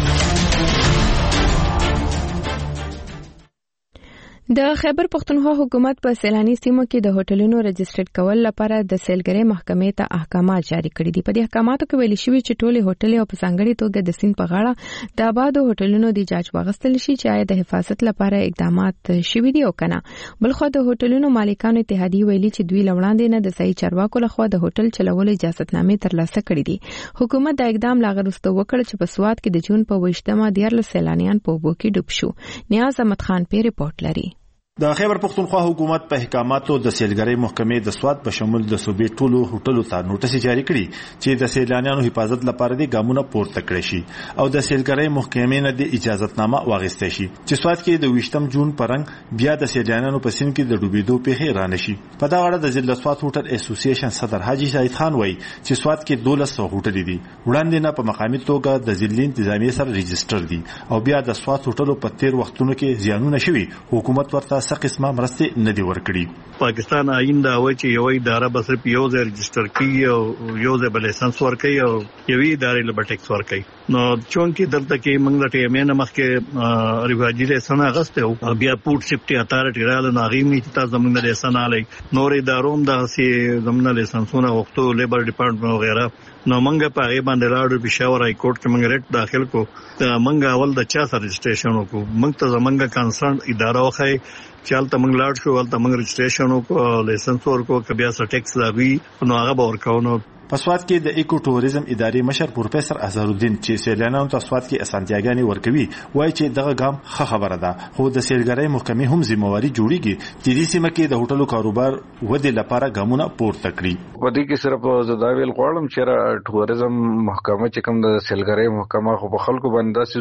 د خیبر پختونخوا حکومت په سیلاني سیمو کې د هوټلونو رجسټرډ کول لپاره د سیلګرۍ محکمې ته احکامات جاری کړي دي. په دې احکاماتو کې ویل شوی چې ټولې هوټل او په ځانګړي توګه د سیند په غاړه د آبادو هوټلونو د جاج واغستل شي چې آیا د حفاظت لپاره اقدامات شوي دي او کنه. بلخو د هوټلونو مالکانو اتحادیه ویلي چې دوی لوړاندې نه د صحیح چارواکو لخوا د هوټل چلولو اجازهتنامې ترلاسه کړې دي. حکومت دا اقدام لا غوښتو وکړ چې په سواد کې د جون په ویشتمه دیارلس سیلانیان په اوبو کې ډوب شو. نیاز احمد خان پی رپورټ لري. د خیبر پختونخوا حکومت په احکاماتو د سیلګرۍ محکمې د سواد په شمول د صوبې ټولو هوټلو ته نوټس جاری کړي چې د سیلانیانو حفاظت لپاره د ګامونو پورته کړی شي او د سیلګرۍ محکمې نه د اجازهتنامه واغستې شي چې سواد کې د ویشتم جون پرنګ بیا د سیلانیانو په سین کې د ډوبېدو پیښې رانه شي. په دا اړه د ضلع سواد هوټل اسوسییشن صدر حاجی شاهد خان وایي چې سواد کې دولس سوه هوټل دي وړاندې نه په مقامي توګه د ضلع انتظامیه سره ريجستر دي او بیا د سواد هوټلو په تیر وختونو کې زیانونه شوي. حکومت ورته څه قسمه مرسته ندی ورکړي. پاکستان آئین دا وایي چې یو اداره به صرف یو ځای رجسټر کیږي او یو ځای بل لایسنس ورکړي او یوې ادارې له ټیکس ورکړي. نو چون کې دلته کې موږ د ټیمې نه مخکې ریواجي لایسنس اغسته او بیا پورت سیفټي اتارټي رااله ناغیم نه چې تاسو موږ د لایسنس علي نور ادارون د سي زمونه لایسنسونه وختو لیبر ډپارټمنټ وغیرہ نو موږ په هغه باندې لاړو پېښور هاي کورټ کې موږ ریټ داخل کو موږ اول د چا سره رجسټریشن وکړو. موږ ته زمونږ کنسرن اداره وخی چالت موږ لاړ شو ولته موږ رجسټریشن وکړو لایسنس ورکړو کبیا سره ټیکس لاګي نو هغه به ورکاو. په سواد کې د ایکو ټوریزم ادارې مشر پروفیسور اظهرالدین چې سیلانیانو ته سواد کې اسانتیاګانې ورکوي وایي چې دغه ګام ښه خبره ده خو د سیلګرۍ محکمې هم ذمہواري جوړیږي چې دې سیمه کې د هوټلو کاروبار ودې لپاره ګامونه پورته کړي. په دې کې صرف زداویل غواړم چې ټوریزم محکمه چې کوم د سیلګرۍ محکمه خو په خلکو باندې د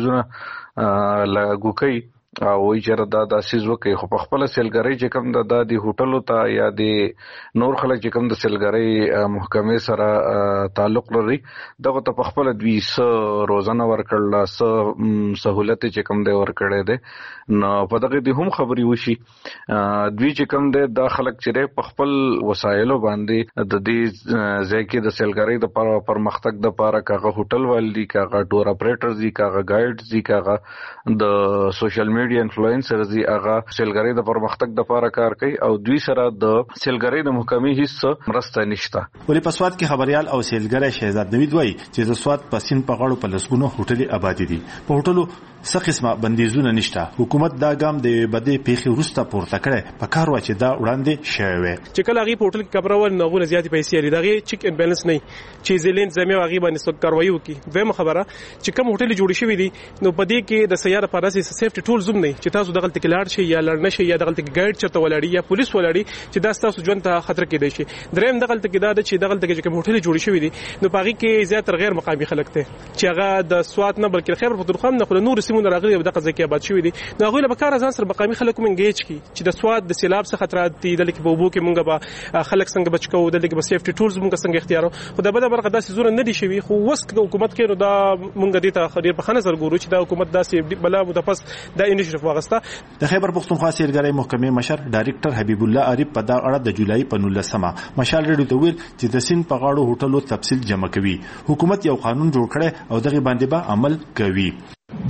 سيزونه لاګو کوي او وی چر دا د اساس وکي خو په خپل سیلګری چې کوم د د هوټلو ته یا د نور خلک چې کوم د سیلګری محکمې سره تعلق لري دغه ته په خپل دوی سره روزانه ورکړل سره سہولت چې کوم دی ورکړي دي نو په دغه دي هم خبري وشي دوی چې کوم دی د خلک چې په خپل وسایلو باندې د دې ځکه د سیلګری د پرمختګ د لپاره کاغه هوټل والي کاغه ټور اپریټرز دي کاغه ګایډز دي کاغه د سوشل میډیا انفلوئنسرز دي هغه سیلګری د پرمختګ د لپاره کار کوي او دوی سره د سیلګری د محکمې هیڅ مرسته نشته. ولې په سواد کې خبريال او سیلګری شهزاد نوید وایي چې د سواد په سین په غاړو په لسګونو هوټلې آباد دي. په هوټلو څه قسمه بندیزونه نشته. حکومت دا ګام د بدې پیښې وروسته پورته کړي په کار واچي دا وړاندې شوی چې کله هغه هوټل کې کبرول نغونه زیاتې پیسې لري دغه چیک ان بیلانس نه چې زلین زمي هغه باندې څه کاروي وکي. دویمه خبره چې کوم هوټل جوړ شوی دي نو په دې کې د سیاره پاراسي سیفټي ټولز هم نه چې تاسو دغه تکلار شي یا لړنه شي یا دغه ګایډ چرته ولاړی یا پولیس ولاړی چې دا تاسو ژوند ته خطر کې دی شي. دریم دغه تک دا چې دغه تک چې کوم هوټل جوړ شوی دي نو په هغه کې زیاتره غیر مقامي خلک ته چې هغه د سواد نه بلکې خیبر پختونخوا نه خو نور سیمونه راغلي دغه ځکه آباد شوی دي نو هغه له کار ځان سره مقامي خلک کوم انګیج کی چې د سواد د سیلاب څخه خطرات دي د لکه بوبو کې مونږ به خلک څنګه بچ کوو د لکه به سیفټي ټولز مونږ څنګه اختیارو خو د بده برخه داسې زور نه دي شوی خو وسک د حکومت کې نو دا مونږ دې ته خډیر په خنه زر ګورو چې دا حکومت داسې بلا متفس د انیشیټیو واغسته. د خیبر پختونخوا سیلګرۍ محکمې مشر ډایریکټر حبیب الله عارف په دا اړه د جولای په نولسمه مشال ریډیو ته ویل چې د سین په غاړو هوټلو تفصیل جمع کوي. حکومت یو قانون جوړ کړي او دغه باندې به عمل کوي.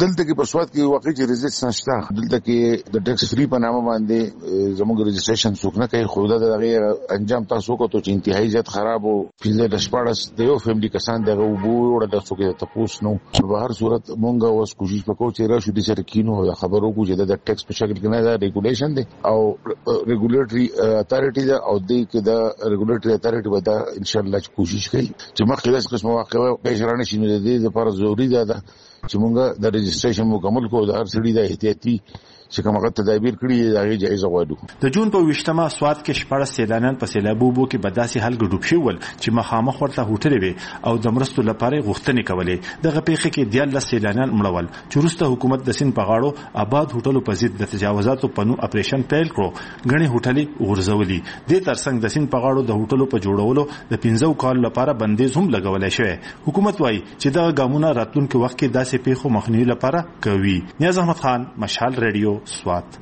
دلته کې په سواد کې واقعي چې ریزیسټنس شته دلته کې د ټیکس فری په نامه باندې زموږ رجسټریشن څوک نه کوي خو دا دغه انجام تاسو کو ته چې انتهایی زیات خراب او پیزه د شپارس د یو فیملی کسان دغه وبو وړه د څوک ته پوس نو په هر صورت مونږه اوس کوشش وکړو چې راشو د شرکینو خبرو کو چې د ټیکس په شکل کې نه دا ریګولیشن دی او ریګولیټری اتارټی دا او د کې دا ریګولیټری اتارټی ودا ان شاء الله کوشش کوي چې مخکې د قسم واقعي پېښرانه شي نو د دې لپاره ضروري ده چې مونږه د رجسټریشن مکمل کو د هر سړي د احتیاطي چې کومه تدابیر کړی دا جایزه غواړو. د جون په ویشتمه سواد کې شپږ سیلانیان په سیلابوبو کې بداسي حل ګډوب شول چې مخامخ ورته هوټل وي او د مرستو لپاره غوښتنې کولې. دغه پیښه کې دیال سیلانیان مړول چې وروسته حکومت د سین په غاړو آباد هوټلو په ضد د تجاوزاتو په نوم اپریشن پیل کړو. غني هوټلي غورځولي. د ترڅنګ د سین په غاړو د هوټلو په جوړولو د پنځو کال لپاره بندیز هم لګولای شوی. حکومت وايي چې دغه ګامونه راتلونکي وخت کې داسې پیښو مخنیوي لپاره کوي. نیاز احمد خان، مشال ریډیو، سوات.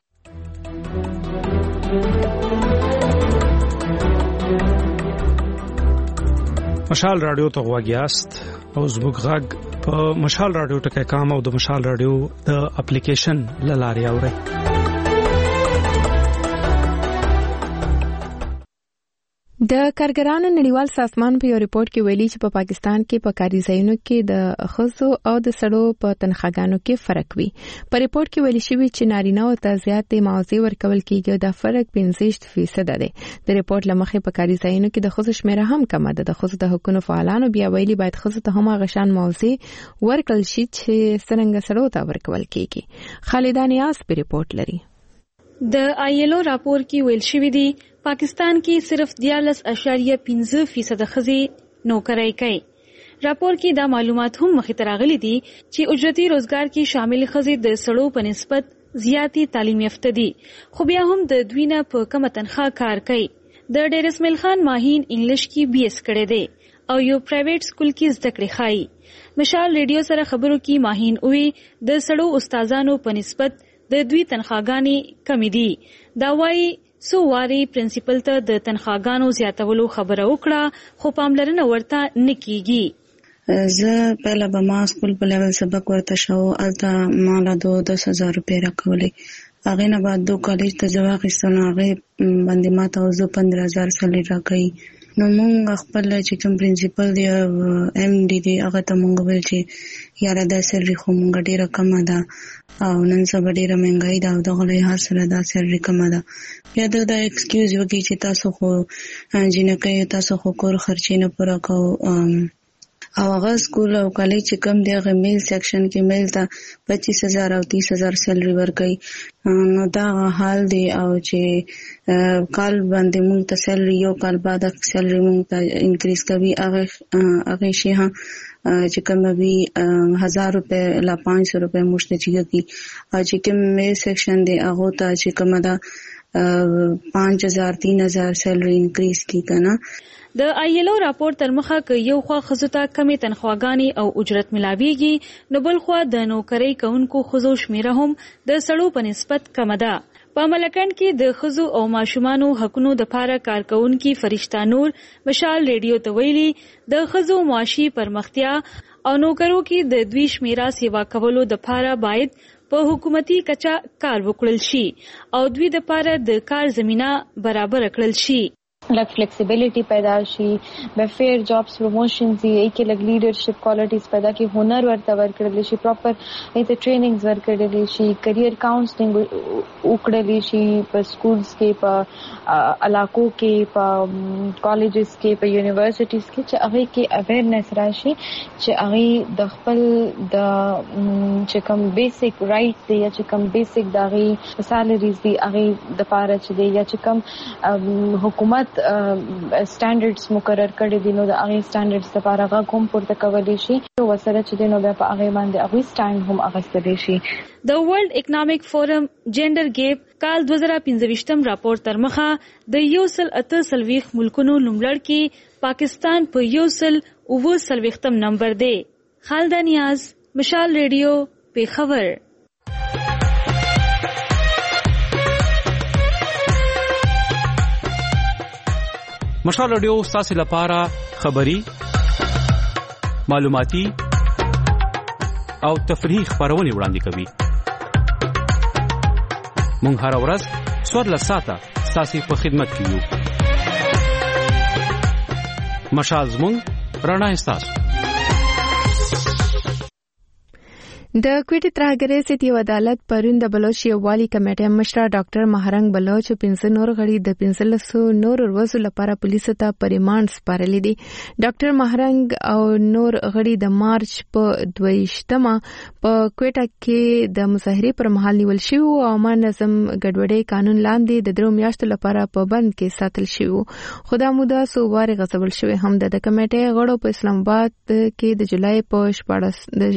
مشال رادیو ته غواګیاست او زموږ غږ په مشال رادیو ټکی کام او د مشال رادیو د اپلیکیشن لاري اوري. د کارګرانو نړیوال سازمان په یو ریپورت کې ویلي چې په پاکستان کې په کاري ځایونو کې د ښځو او د سړو په تنخواګانو کې فرق وي. په ریپورت کې ویلي شوی چې نارینه او ته زیاتې معاوضې ورکول کېږي دا فرق پنځه فیصد دی. د ریپورت لمخې په کاري ځایونو کې د ښځو شمیره هم کمه ده. د ښځو د حقوقو فعالانو بیا ویلي باید ښځو ته هم هغه شان معاوضې ورکړل شي چې څنګه سړو ته ورکول کېږي. خالد نیاز په ریپورت لري. د آیلو راپور کې ویل شوی دی پاکستان کې صرف دیارلس اشاریه پنځه فیصد ښځې نوکرۍ کوي. راپور کې دا معلومات هم مخې ته راغلي دي چې اجرتي روزګار کې شامل ښځې د سړو په نسبت زیاتې تعلیم یافته دي خو بیا هم د دوی نه په کمه تنخواه کار کوي. د ډیر اسماعیل خان ماهین انګلیش کې بي اس کړی دی او یو پرایویټ سکول کې زده کړې خایي. مشال ریډیو سره خبرو کې ماهین وی د سړو استادانو په نسبت د دوی تنخواګانې کمې دي. دا وایي سو واری پرنسپل ته د تنخواګانو زیاتولو خبره وکړه خو پاملرنه ورته نه کیږي. زه پهله به ما سکول په لیول سبق ورته شو الته مالا دو دس هزار روپۍ راکولې هغې نه بعد دو کالج ته زه واخیستل هغې باندې ما ته اوس پندرہ هزار سیلري راکوي. نو مونږ خپل چې کوم پرنسپل دی ایم ډي دی هغه ته مونږ ویل چې یاره دا سیلري خو مونږ ډېره کمه ده او نن سبا ډېره مهنګایي ده او دغه لحاظ سره دا سیلري کمه ده. بیا د دا ایکسکیوز وکړي چې تاسو خو جنکۍ تاسو خو کور خرچې نه پوره کوو او هغه سکول او کالج چې کم دی هغه میل سیکشن کې میل ته پچیس هزار او تیس هزار سیلري ورکوي. نو دا حال دی او چې کال باندې مونږ ته سیلري یو کال بعد سیلري مونږ ته انکریز کوي هغه هغه شی ها چې کوم وی هزار روپے لا پانچ سو روپے مشته چیږي او چې کوم میل سیکشن دی هغه ته چې کوم دا پانچ هزار تین هزار سیلري انکریز کی کنه. د آیلو راپور تر مخه ک یو خوا ښځو ته کمې تنخواګانې او اجرت ملاويږي نو بل خوا د نوکرۍ کوونکو ښځو شمیره هم د سړو په نسبت کمه ده. په ملکند کې د ښځو او ماشومانو حقونو د پاره کارکونکي فرشتہ نور مشال ریډیو ته ویلي د ښځو معاشي پرمختیا او نوکرو کې د دوی شمیره سیوا کولو د پاره باید په حکومتي کچا کار وکړل شي او دوی د پاره د کار زمينه برابر کړل شي. لگ فلیکسیبلٹی پیدا شي به فیر جابز پروموشنز یې کې لګ لیډرشپ کوالټیز پیدا کی هنر ورته ورکړل شي پراپر ایته ټریننګز ورکړل شي کریئر کاونسلینګ وکړل شي په سکولز کې په علاقو کې په کالجز کې په یونیورسيټیز کې چې هغه کې اویرنس راشي چې هغه د خپل د چې کوم بیسیک رائټس دی یا چې کوم بیسیک دغه سیلریز دی هغه د پاره چې دی یا چې کوم حکومت سټانډرډز مقرر کړي دي نو د هغه سټانډرډز لپاره هغه کوم پورته کولی شي او وسره چې د نو په هغه باندې هغه سټاند هم اغستل شي. د ورلد اکونومیک فورم جنډر ګیپ کال دوه زره پنځه راپور تر مخه د یو سل اته سلويخ ملکونو لومړی کې پاکستان په یو سل اوه سلويختم نمبر دی. خالد نیاز، مشال ریډیو، پیښور. مشال رادیو ستاسو لپاره خبری، معلوماتي او تفریحي خبرونه وړاندې کوي. مونږ هر ورځ څوارلس ساعته ستاسو په خدمت کې یو. مشال زموږ رڼا ستاسو. د کوټې ترهګرۍ سیټ یو عدالت پرون د بلوچ یووالي کمیټې مشر ډاکټر مهرنګ بلوچ او پنځه نور غړي د پنځلسو نور ورځو لپاره پولیسو ته په ریمانډ سپارلي دي. ډاکټر مهرنګ او نور غړي د مارچ په دویشتمه په کوټه کې د مظاهرې پر مهال نیول شوي او عامه نظم ګډوډۍ قانون لاندې د درو میاشتو لپاره په بند کې ساتل شوي. خو دا موده څو وارې غځول شوې هم ده. د کمیټې غړو په اسلام آباد کې د جولای په شپاړس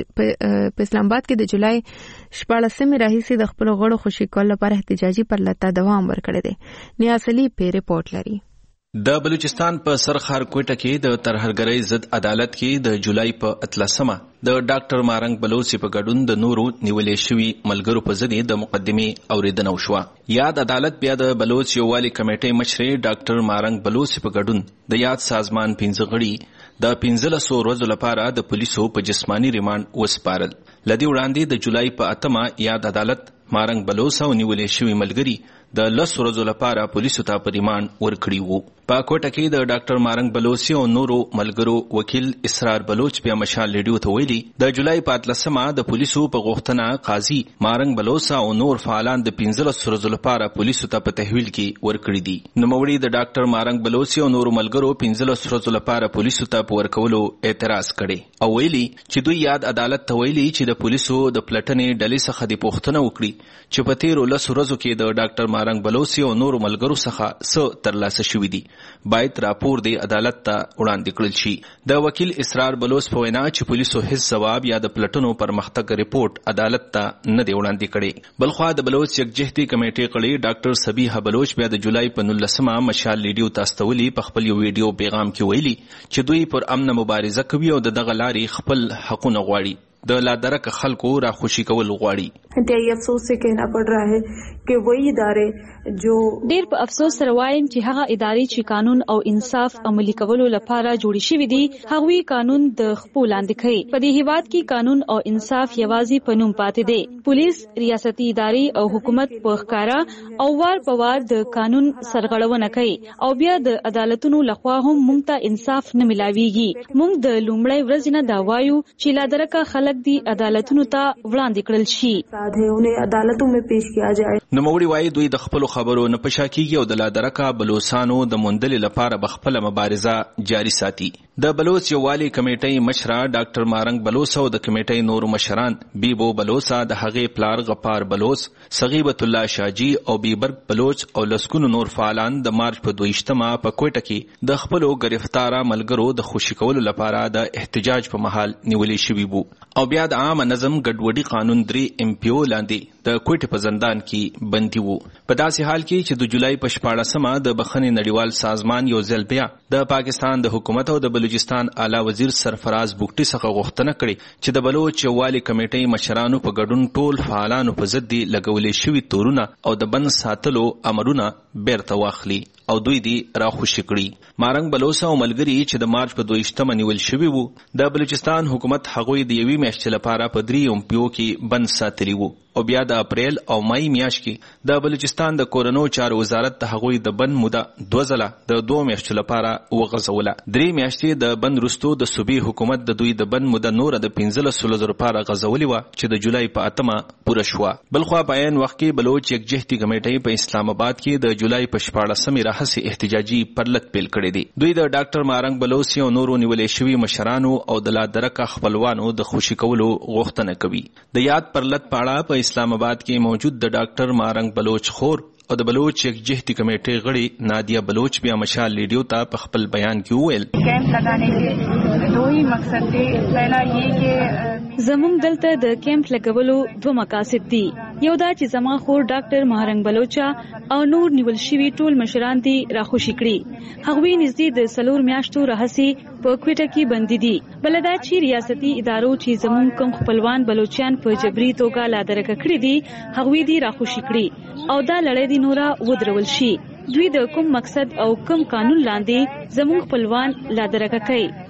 په اسلام آباد کې د جولای شپاړسمې راهیسې د خپل غړو خوشي کول لپاره احتجاجي پرلته دوام ورکړی دی. نیاز علي په ریپورت لري. د بلوچستان په سرخار کوټه کې د ترهګرۍ ضد عدالت کې د جولای په اتلسمه د ډاکټر مارنګ بلوچ په ګډون د نورو نیولې شوی ملګرو په ضد د مقدمې اوریدنه وشوه. یاد عدالت بیا د بلوچ یووالي کمیټې مشر ډاکټر مارنګ بلوچ په ګډون د یاد سازمان پنځه غړي د پنځلسو ورځو لپاره د پولیسو په جسمانی ریمانډ وسپارل. لدی وړاندې د جولای په اتمه یاد عدالت مارنګ بلوچ او نیولې شوی ملګری د لس ورځو لپاره پولیسو ته په ریمانډ ورکړي وو. په کوټه کې د ډاکټر مارنګ بلوچ او نورو ملګرو وکیل اسرار بلوچ بیا مشال ریډیو ته ویلي د جولای په اتلسمه د پولیسو په غوښتنه قاضي مارنګ بلوچ او نور فعالان د پنځلس ورځو لپاره پولیسو ته په تحویل کې ورکړي دي. نوموړي د ډاکټر مارنګ بلوچ او نورو ملګرو پنځلس ورځو لپاره پولیسو ته په ورکولو اعتراض کړي او ویلي چې دوی یاد عدالت ته ویلي چې د پولیسو د پلټنې ډلې څخه د پوښتنه وکړي چې په تیرو لس ورځو کې د ډاکټر مارنګ بلوچ او نورو ملګرو څخه څه ترلاسه شوي دي باید راپور دی عدالت ته وړاندې کړل شي. د وکیل اسرار بلوچ په وینا چې پولیسو هیڅ ځواب یا د پلټنو پرمختګ ریپورت عدالت ته نه دی وړاندې کړي. بلخوا د بلوچ یکجهتي کمیټې غړي ډاکټر صبیحه بلوچ بیا د جولای په نولسمه مشال ریډیو تاستولي په خپل یو ویډیو پیغام کې ویلي چې دوی پر امن مبارزه کوي او د دغه لارې خپل حقونه غواړي. د لادرک خلکو را خوشی کول غواړي. انتهایی افسوس سے کہنا پڑ رہا ہے کہ وہی ادارے جو ډیر په افسوس سره وایم چې هغه ادارې چې قانون او انصاف عملي کولو لپاره جوړې شوې دي هغوی قانون د خپل لاندې کوي. په دې هیواد کې قانون او انصاف یوازې په نوم پاتې دی. پولیس، ریاستي ادارې او حکومت په ښکارا او وار په وار د قانون سرغړونه کوي او بیا د عدالتونو لخوا هم موږ ته انصاف نه ملاويږي. موږ د لومړی ورځ نه دا وایو چې لادرکه خلک دی عدالتونو ته وړاندې کړل شي. انہیں عدالتوں میں پیش کیا جائے. نوموړي وایي دوی د خپل خبرو نه پشا کیږي او د لادرکه بلوچستانو د موندل لپاره بخپله مبارزه جاری ساتي. د بلوچ یووالي کمیټې مشر ډاکټر مارنګ بلوچ او د کمیټې نور مشران بیبو بلوچ د هغې پلار غفار بلوچ، صغیبت الله شاجی او بیبرګ بلوچ او لسکونو نور فعالان د مارچ په دویشتمه په کوټه کې د خپلو گرفتاره ملګرو د خوشي کولو لپاره د احتجاج په مهال نیولې شوي وو او بیا د عام نظم ګډوډي قانون درې ام پی او لاندې د کوټې په زندان کې بندي وو. په داسې حال کې چې د جولای په شپاړسمه د بخښنې نړیوال سازمان یو ځل بیا د پاکستان د حکومت او د بلوچستان اعلی وزیر سرفراز بوګټي څخه غوښتنه کړې چې د بلوچ یووالي کمیټې مشرانو په ګډون ټول فعالانو په ضد لګولې شوي تورونه او د بند ساتلو امرونه بیرته واخلي او دوی دی راخوشي کړي. مارنګ بلوچ او ملګري چې د مارچ په دویشتمه نیول شوي وو د بلوچستان حکومت هغوی د یوې میاشتې لپاره په درې امپیو کې بند ساتلي وو او بیا د اپریل او مای میاشت کې د بلوچستان د کورنو چارو وزارت ته هغوی د بند موده دوه ځله د دوه میاشتو لپاره وغځوله. درې میاشتې د بند وروستو د صوبې حکومت د دوی د بند موده نوره د پنځلسو ورځو لپاره غځولې وه چې د جولای په اتمه پوره شوه. بلخوا په عین وخت کې بلوچ یکجهتي کمیټې په اسلام آباد کې د جولای په شپاړسمې راهیسې احتجاجي پرلت پیل کړی دی. دوی د ډاکټر مارنګ بلوچ او نورو نیولې شوي مشرانو او د لادرکه خپلوانو د خوشي کولو غوښتنه کوي. د یاد پرلت په اړه په اسلام آباد کې موجود د ډاکټر مارنګ بلوچ خور او د بلوچ یکجهتي کمیټې غړي نادیه بلوچ بیا مشال ریډیو ته په خپل بیان کې وویل کیمپ لگانے کے دو ہی مقصد تھے. پہلا یہ کہ زموږ دلته د کیمپ لګولو دوه مقاصد دي. یو دا چې زما خور ډاکټر مهرنګ بلوچا او نور نیول شوي ټول مشران دي راخوشي کړي. هغوی نږدې د څلور میاشتو راهیسې په کوټه کې بندي دي. بل دا چې ریاستي ادارو چې زموږ کوم خپلوان بلوچیان په جبري توګه لادرکه کړي دي هغوی دي راخوشي کړي او دا لړۍ دي نورا ودرول شي. دوی د کوم مقصد او کوم قانون لاندې زموږ خپلوان لادرکه کوي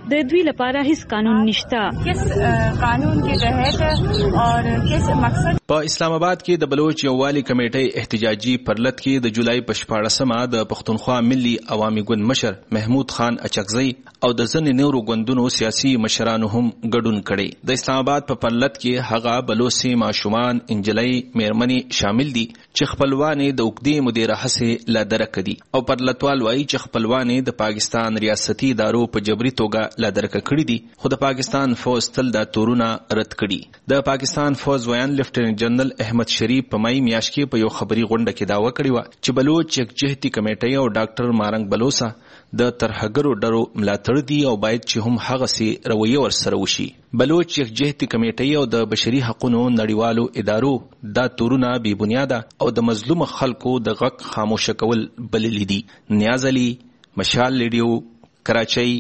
د دوی لپاره هیڅ قانون نشته. کس قانون کې تحت اور کس مقصد. په اسلام آباد کې د بلوچ یووالي کمیټې احتجاجي پرلط کې د جولای په شپاړسمه د پښتونخوا ملي عوامي ګوند مشر محمود خان اچکزی او د ځینې نورو ګوندونو سیاسي مشرانو هم ګډون کړي. د اسلام آباد په پرلط کې هغه بلوچي ماشومان انجلۍ میرمنې شامل دي چې خپلوانې د اوږدې مودې راهیسې لا درک دي او پرلطوال وایي چې خپلوانې د پاکستان ریاستي ادارو په جبري توګه لا درک کړي دي خو د پاکستان فوج تل دا تورونه رد کړي. د پاکستان فوج ویان لیفټننټ جنرال احمد شریف په مای میاشت کې په یو خبري غونډه کې داوا کړې و چې بلوچ یکجهتي کمیټې او ډاکټر مارنګ بلوسا د ترهګرو ډرو ملاتړ دي او باید چې هم هغه سي رویه ورسره وشي. بلوچ یکجهتي کمیټې او د بشري حقوقو نړیوالو ادارو دا تورونه بې بنیاده او د مظلوم خلکو د غږ خاموش کول بللي دي. نیاز علي، مشال ریډیو، کراچۍ.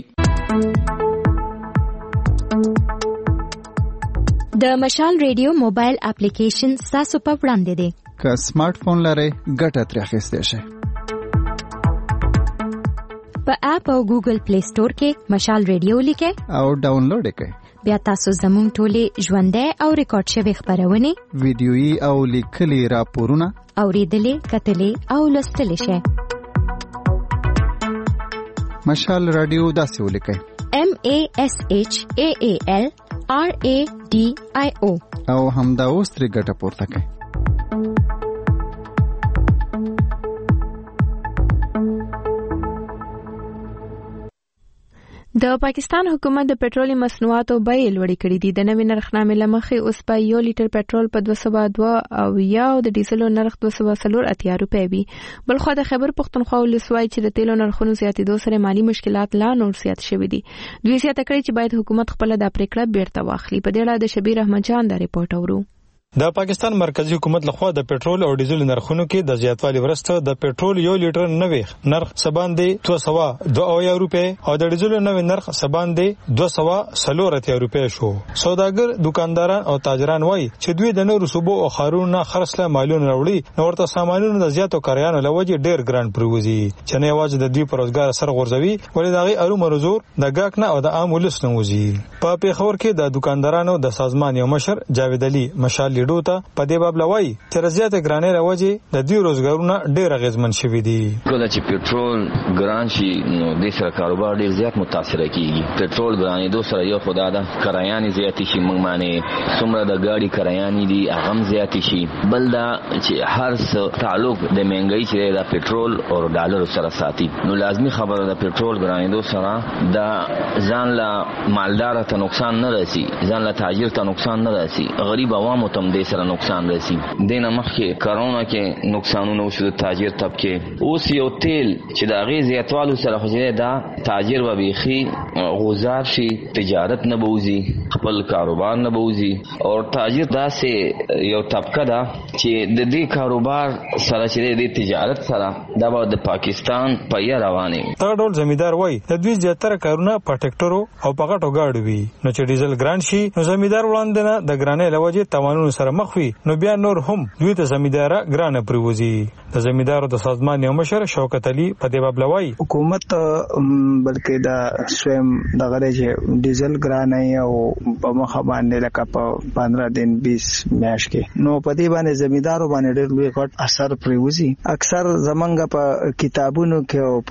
د مشال ریډیو موبایل اپلیکیشن تاسو په وړاندې دی. که سمارټ فون لرئ ګټه ترې اخیستی شئ. په اپ او ګوګل پلی سٹور کې مشال ریډیو لیکئ او ډاونلوډ یې کړئ. بیا تاسو زموږ ټولې ژوندۍ او ریکارډ شوې خپرونې، ویډیويي او لیکلي راپورونه اوریدلې، کتلې او لوستلی شئ. مشال رادیو داسې ولیکئ: M A S H A A L R A D I O او همدا اوس ترې ګټه پورته کړئ. د پاکستان حکومت د پېټرولي مصنوعاتو بیې لوړې کړې دي. د نوې نرخنامې له مخې اوس په یو لیټر پېټرول په دوه سوه دوه او یا د ډیزلو نرخ دوه سوه څلور اتیا روپۍ وي. بلخوا د خیبر پښتونخوا ولسوالۍ چې د تیلو نرخونو زیاتېدو سره مالي مشکلات لا نور زیات شوي دي. دوی زیاته کړې چې باید حکومت خپله دا پریکړه بیرته واخلي. په دې اړه د شبیر احمد جان دا ریپورت اورو. د پاکستان مرکزی حکومت لخوا د پېټرول او ډیزل نرخونو کې د زیاتوالي ورسته د پېټرول یو لیټر نوې نرخ سباندې دوه سوه دوه اویا روپۍ او د ډیزل نوې نرخ سباندې دوه سوه څلور اتیا روپۍ شو. سوداګر، دکانداران او تاجران وایي چې دوی د نورو صوبو او ښارونو نه خرڅله مالونه راوړي، نو ورته سامانونه د زیاتو کاریانو له وجې ډېر ګران پرېوځي چې نه یوازې د دوی په روزګار سر غورځوي ولې د هغې ارومرو زور د ګاک نه او د عام ولس نه وځي. په پېښور کې د دکاندارانو د سازمان یو مشر جاوید علي مشال لیډو ته په دې باب لوي چې زیاته ګرانۍ راوځي د دوی روزګارونه ډېر اغېزمن شوي دي. کله چې پېټرول ګران شي نو د سره کاروبار ډېر زیات متاثر کیږي. پېټرول ګرانېدو سره یو خدا ده کرایانې زیاتې شي، موږ باندې څومره د ګاډي کرایانې دي هغه هم زیاتې شي. بل دا چې هر څه تعلق د مهنګۍ چې د پېټرول او ډالر سره ساتي، نو لازمي خبره ده پېټرول ګرانېدو سره دا ځان له مالدار ته نقصان نه رسي، ځان له تاجر ته نقصان نه رسي، غریب عوامو ته هم دې سره نقصان رسي. دینه مخکې کرونا کې نقصانونه وشو د تاجر طبقه. اوس یو تیل چې د هغې زیاتوالو سره خو چې دا تاجر به بیخي غوزار شي، تجارت نه بوزي، خپل کاروبار نه بوزي. او تاجر داسې یو طبقه ده چې د دې کاروبار سره چې د تجارت سره دا به د پاکستان په یې روانې. دغه ډول زمیندار وایي د دوی زیاتره کارونه په ټیکټرو او په غټو ګاډو وي، نو چې ډیزل ګران شي نو زمیندار وړاندې نه د ګرانۍ له وجې تاوانونو سره مخ وي، نو بیا نور هم دوی ته زمینداره ګرانه پرېوځي. د زمیندارو د سازمان یو مشر شوکت علي په دې باب لوایي حکومت بلکې دا سویم دغه چې ډیزل ګرانه او په مخه باندې لکه په پندرہ دن بیس میاشت کې، نو په دې باندې زمیندارو باندې ډېر لوی غټ اثر پرېوځي. اکثر زمونږ په کتابونو کې او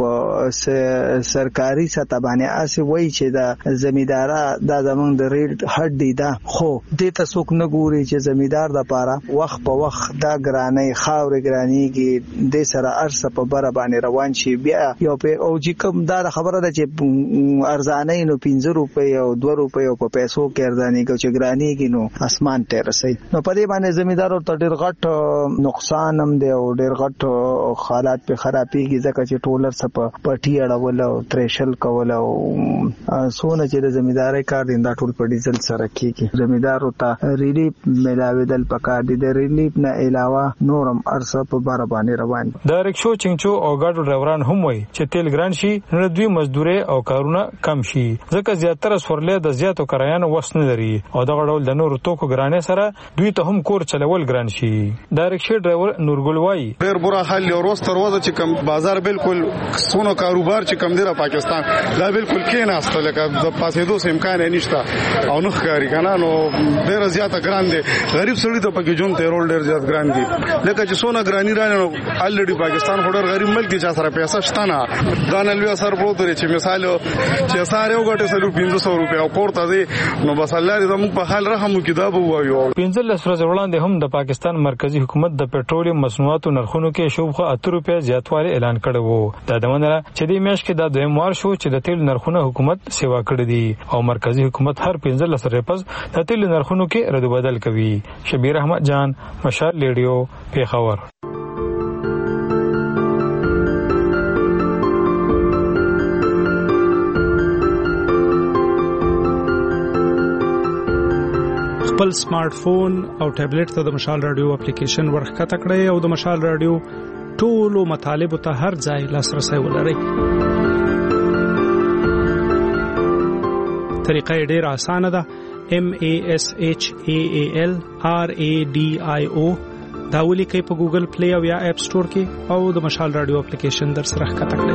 په سرکاري سطح باندې اسې وایي چې دا زمیندارا دا زمونږ د ریډ هډ دی، دا خو دې ته څوک نه ګوري چې زمیندار د پاره وخت په وخت دا ګرانۍ خاورې ګرانېږي، دې سره ارسه په بره باندې روان شي. بیا یو په او چې کوم دا خبره ده چې ارزانۍ نو پنځه روپۍ او دوه روپۍ او په پیسو کې ارزانېږي چې ګرانېږي نو اسمان ته رسي. نو په دې باندې زمیندارو ته ډېر غټ نقصان هم دی او ډېر غټ حالات په خرابېږي ځکه چې ټولر څه په پټي اړول او تریشل کول او سونه چې د زمیندارۍ کار دی دا ټول په ډیزل سره کېږي. زمیندارو ته ریلیف ملاوېدل پکار دي، د ریلیف نه علاوه نورم ارسه په بار باندې روان دي. د رکشو چنچو او ګاډو ډرایوران هم وایي چې تیل ګران شي نو دوی مزدوري او کارونه کم شي ځکه زیاتره سورلې د زیاتو کرایانو وس نه لري او دغه ډول د نورو توکو ګرانۍ سره دوی ته هم کور چلول ګران شي. د رکشې ډرایور نورګل وایي ډېر بره حال یو روز تر وځه چې کم بازار بالکل سونو کاروبار چې کم دی را پاکستان دا بالکل کې نه است لکه د پاسېدو سم امکان نشته او نو ښکاری کنه نو ډېر زیاته ګران دي غریب سړی ته پکې جون تیرول ډېر زیات ګران دي لکه چې سونه ګرانی رانه الریډي پاکستان هډر غریب ملک چې سره پیسې شته نه دانلوي اثر پروت لري چې مثال چې ساره یو غټه سلو پنځه سوه روپیا او پورته دي نو بس الله دې زموږ په حال رحم وکړي دا به وایو. پنځه لس ورځې وړاندې هم د پاکستان مرکزی حکومت د پېټرولیم مصنوعاتو نرخونو کې شوبخه اته روپیا زیاتوالی اعلان کړی وو. دا د منره چې د میاشت کې د دویم وار شو چې د تیل نرخونه حکومت سیوا کړی دي او مرکزی حکومت هر پنځه لس ریپز د تیل نرخونو کې رد بدل کوي. شبیر احمد جان مشال ریډیو پیښور. خپل سمارټ فون او ټابلیټ ته د مشال رادیو اپلیکیشن ورخکته کړئ او د مشال رادیو ټولو مطالبه ته هر ځای لاسرسي ولرئ. طریقه ډېره اسانه ده. M A S H A A L R A D I O دا ولیکئ په ګوګل پلی او یا اپ سٹور کې او د مشال رادیو اپلیکیشن در سره ښکته کړئ.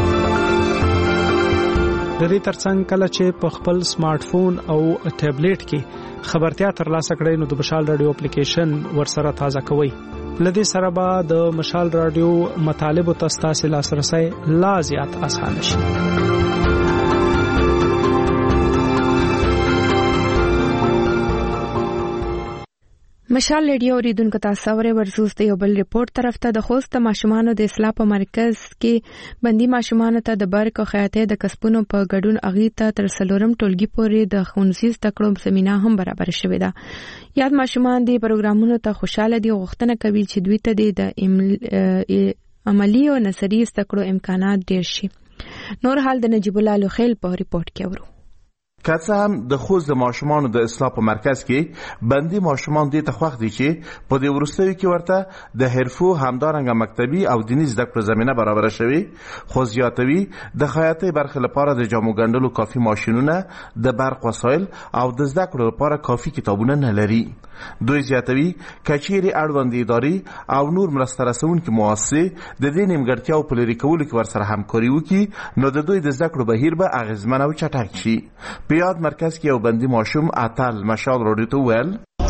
د دې ترڅنګ کله چې په خپل سمارټ فون او ټابلیټ کې خبرتیا ترلاسه کړئ نو د مشال رادیو اپلیکیشن ورسره تازه کوئ. لدې سره به د مشال رادیو مطالب او تاسو لاسرسي لا زیات اسانه شي. مشال ریډیو اوریدونکو تاسو اورئ ورزوس د یو بل ریپورت طرف ته د خوست ماشومانو د اصلاح په مرکز کې بندي ماشومانو ته د برق او خیاطۍ د کسبونو په ګډون اغي ته تر څلورم ټولګي پورې د ښوونځي زده کړو زمينه هم برابر شوې ده. یاد ماشومان د پروګرامونو ته خوشاله دي او غوښتنه کوي چې دوی ته د عملی او نظری زده کړو امکانات ډیر شي. نور حال د نجیب الله لوخیل په ریپورت کې اورو. که څه هم د خوست د ماشومانو د اصلاح په مرکز کې بندي ماشومان دې ته خوښ دي چې په دې وروستیو کې ورته د حرفو همدارنګه مکتبي او دیني زده کړو زمینه برابره شوې، خو زیاتوي د خیاطۍ برخې لپاره د جامو ګنډلو کافي ماشینونه، د برق وسایل او د زده کړو لپاره کافي کتابونه نه لري. دوی زیاتوي کچېرې اړوند ادارې او نور مرسته رسونکي مؤسسې د دې نیمګړتیاو په لرې کولو کې ورسره همکاري وکړي نو د دوی د زده کړو بهیر به اغېزمن او چټک شي. په یاد مرکز کې یو بندي ماشوم اتل مشال راډیو ته ویل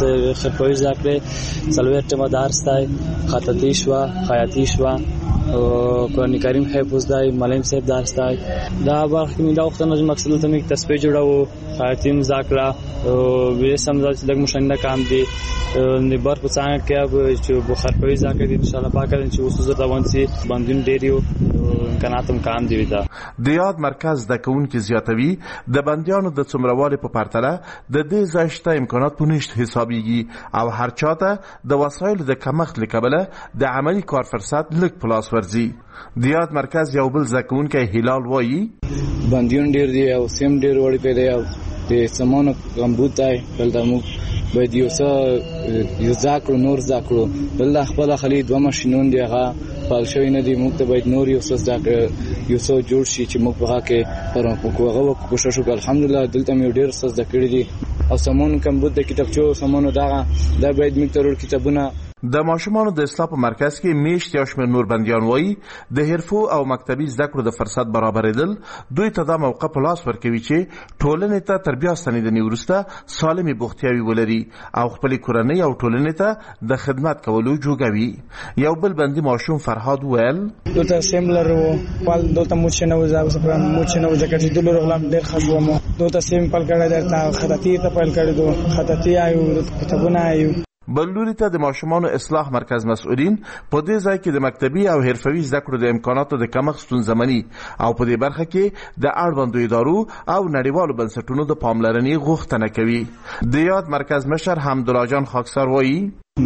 خپل ځکه څلور ټمه درس دی، خطاطي شو، خیاطي شو او قرآن کریم حفظ دی، معلم صاحب درس دی. دا برخه کې دا وخت نه مقصد ته مې تسبیح جوړاو، خیاطي مذاکره او به سمځل چې لږ مشنده کام دی نه بار په څنګه کې چې بخار په ځکه دی ان شاء الله پاک ان چې اوسه روان سي باندې ډیریو امکاناتم کام دی. دا د یاد مرکز د کون کې زیاتوي د بندیانو د څومروالي په پرتله د دې ځایشته امکانات په نشټ حسابيږي او هر چاته د وسایلو د کمښت لکبله د عملی کار فرصت لږ پلاس ورزي. د یاد مرکز یو بل ځکون کې هلال وایي بندیان ډیر دی او سیم ډیر وړي پیدا او د سمونو کمبود دی بلدا مو باید یو څه یو ځکړو نور ځکړو بل خپل خلی دوه ماشينون دی هغه پال شوی نه دی موږ ته باید نور یو څه ځکړو یو څه جوړ شي چې موږ په کې پرم په هغه کوشش وکړو. الحمدلله دلته مې ډیر څه ځکړې دي او سمون کمبود د کتابچو سمونو دا دا باید موږ ترور کتابونه. د ماشومانو د اصلاح په مرکز کې میشت یا شمېر نور بندیان وایي د حرفو او مکتبي زده کړو د فرصت برابرېدل دوی ته دا موقع په لاس ورکوي چې ټولنې ته تر بیا ستنېدنې وروسته سالمې بوختیاوي ولري او خپلې کورنۍ او ټولنې ته د خدمت کولو جوګوي. یو بل بندي ماشوم فرهاد ویل دلته سیملر و پال دلته موږ نه وځو سپرام موږ نه وځو چې دلته رغلم ډېر خاصومو دلته سیم پال کړه درته خطاطي ته پال کړه دو خطاطي آیو کتابونه آیو. بلوري ته د ماشومانو اصلاح مرکز مسؤلین په دې ځای کې د مکتبي او حرفوي زده کړو د امکاناتو د کمښت ستونزمنې او په دې برخه کې د اړوندو ادارو او نړیوالو بنسټونو د پاملرنې غوښتنه کوي. د یاد مرکز مشر حمدالله جان خاکسار وایي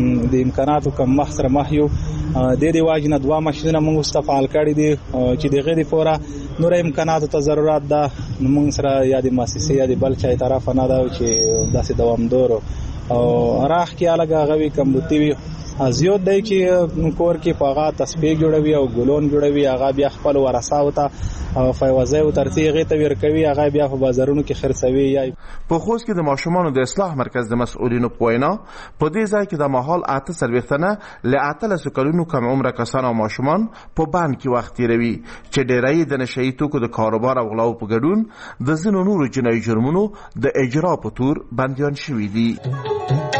د امکاناتو کمښت سره مخ یو د دې واجب نه دوه ماشینونه موږ استفال کړی دي چې دغه د پورا نور امکاناتو ته ضرورت ده. موږ سره یا د مؤسسې یا د بل چا طرف نه ده چې داسې دوامدار او راخ کې الګا غوي کمبوتی وي ازیو دای چې کور کې پاغه تسبیح جوړوي او ګلون جوړوي هغه بیا خپل ورثه او ته فیوازه او ترتیغه ته ورکوي هغه بیا په بازارونو کې خرڅوي. یا په خوست کې د ماشومانو د اصلاح مرکز د مسؤلینو په وینا په دې ځای کې د ماحول اته سلويختنه ل اتل سکلونو کم عمر کسان او ماشومان په بان کې وخت تیروي چې ډیری د نشئی توکو د کاروبار او غلاو په ګډون د ځینو نورو جنایي جرمونو د اجرا په تور بندیان شوي دي.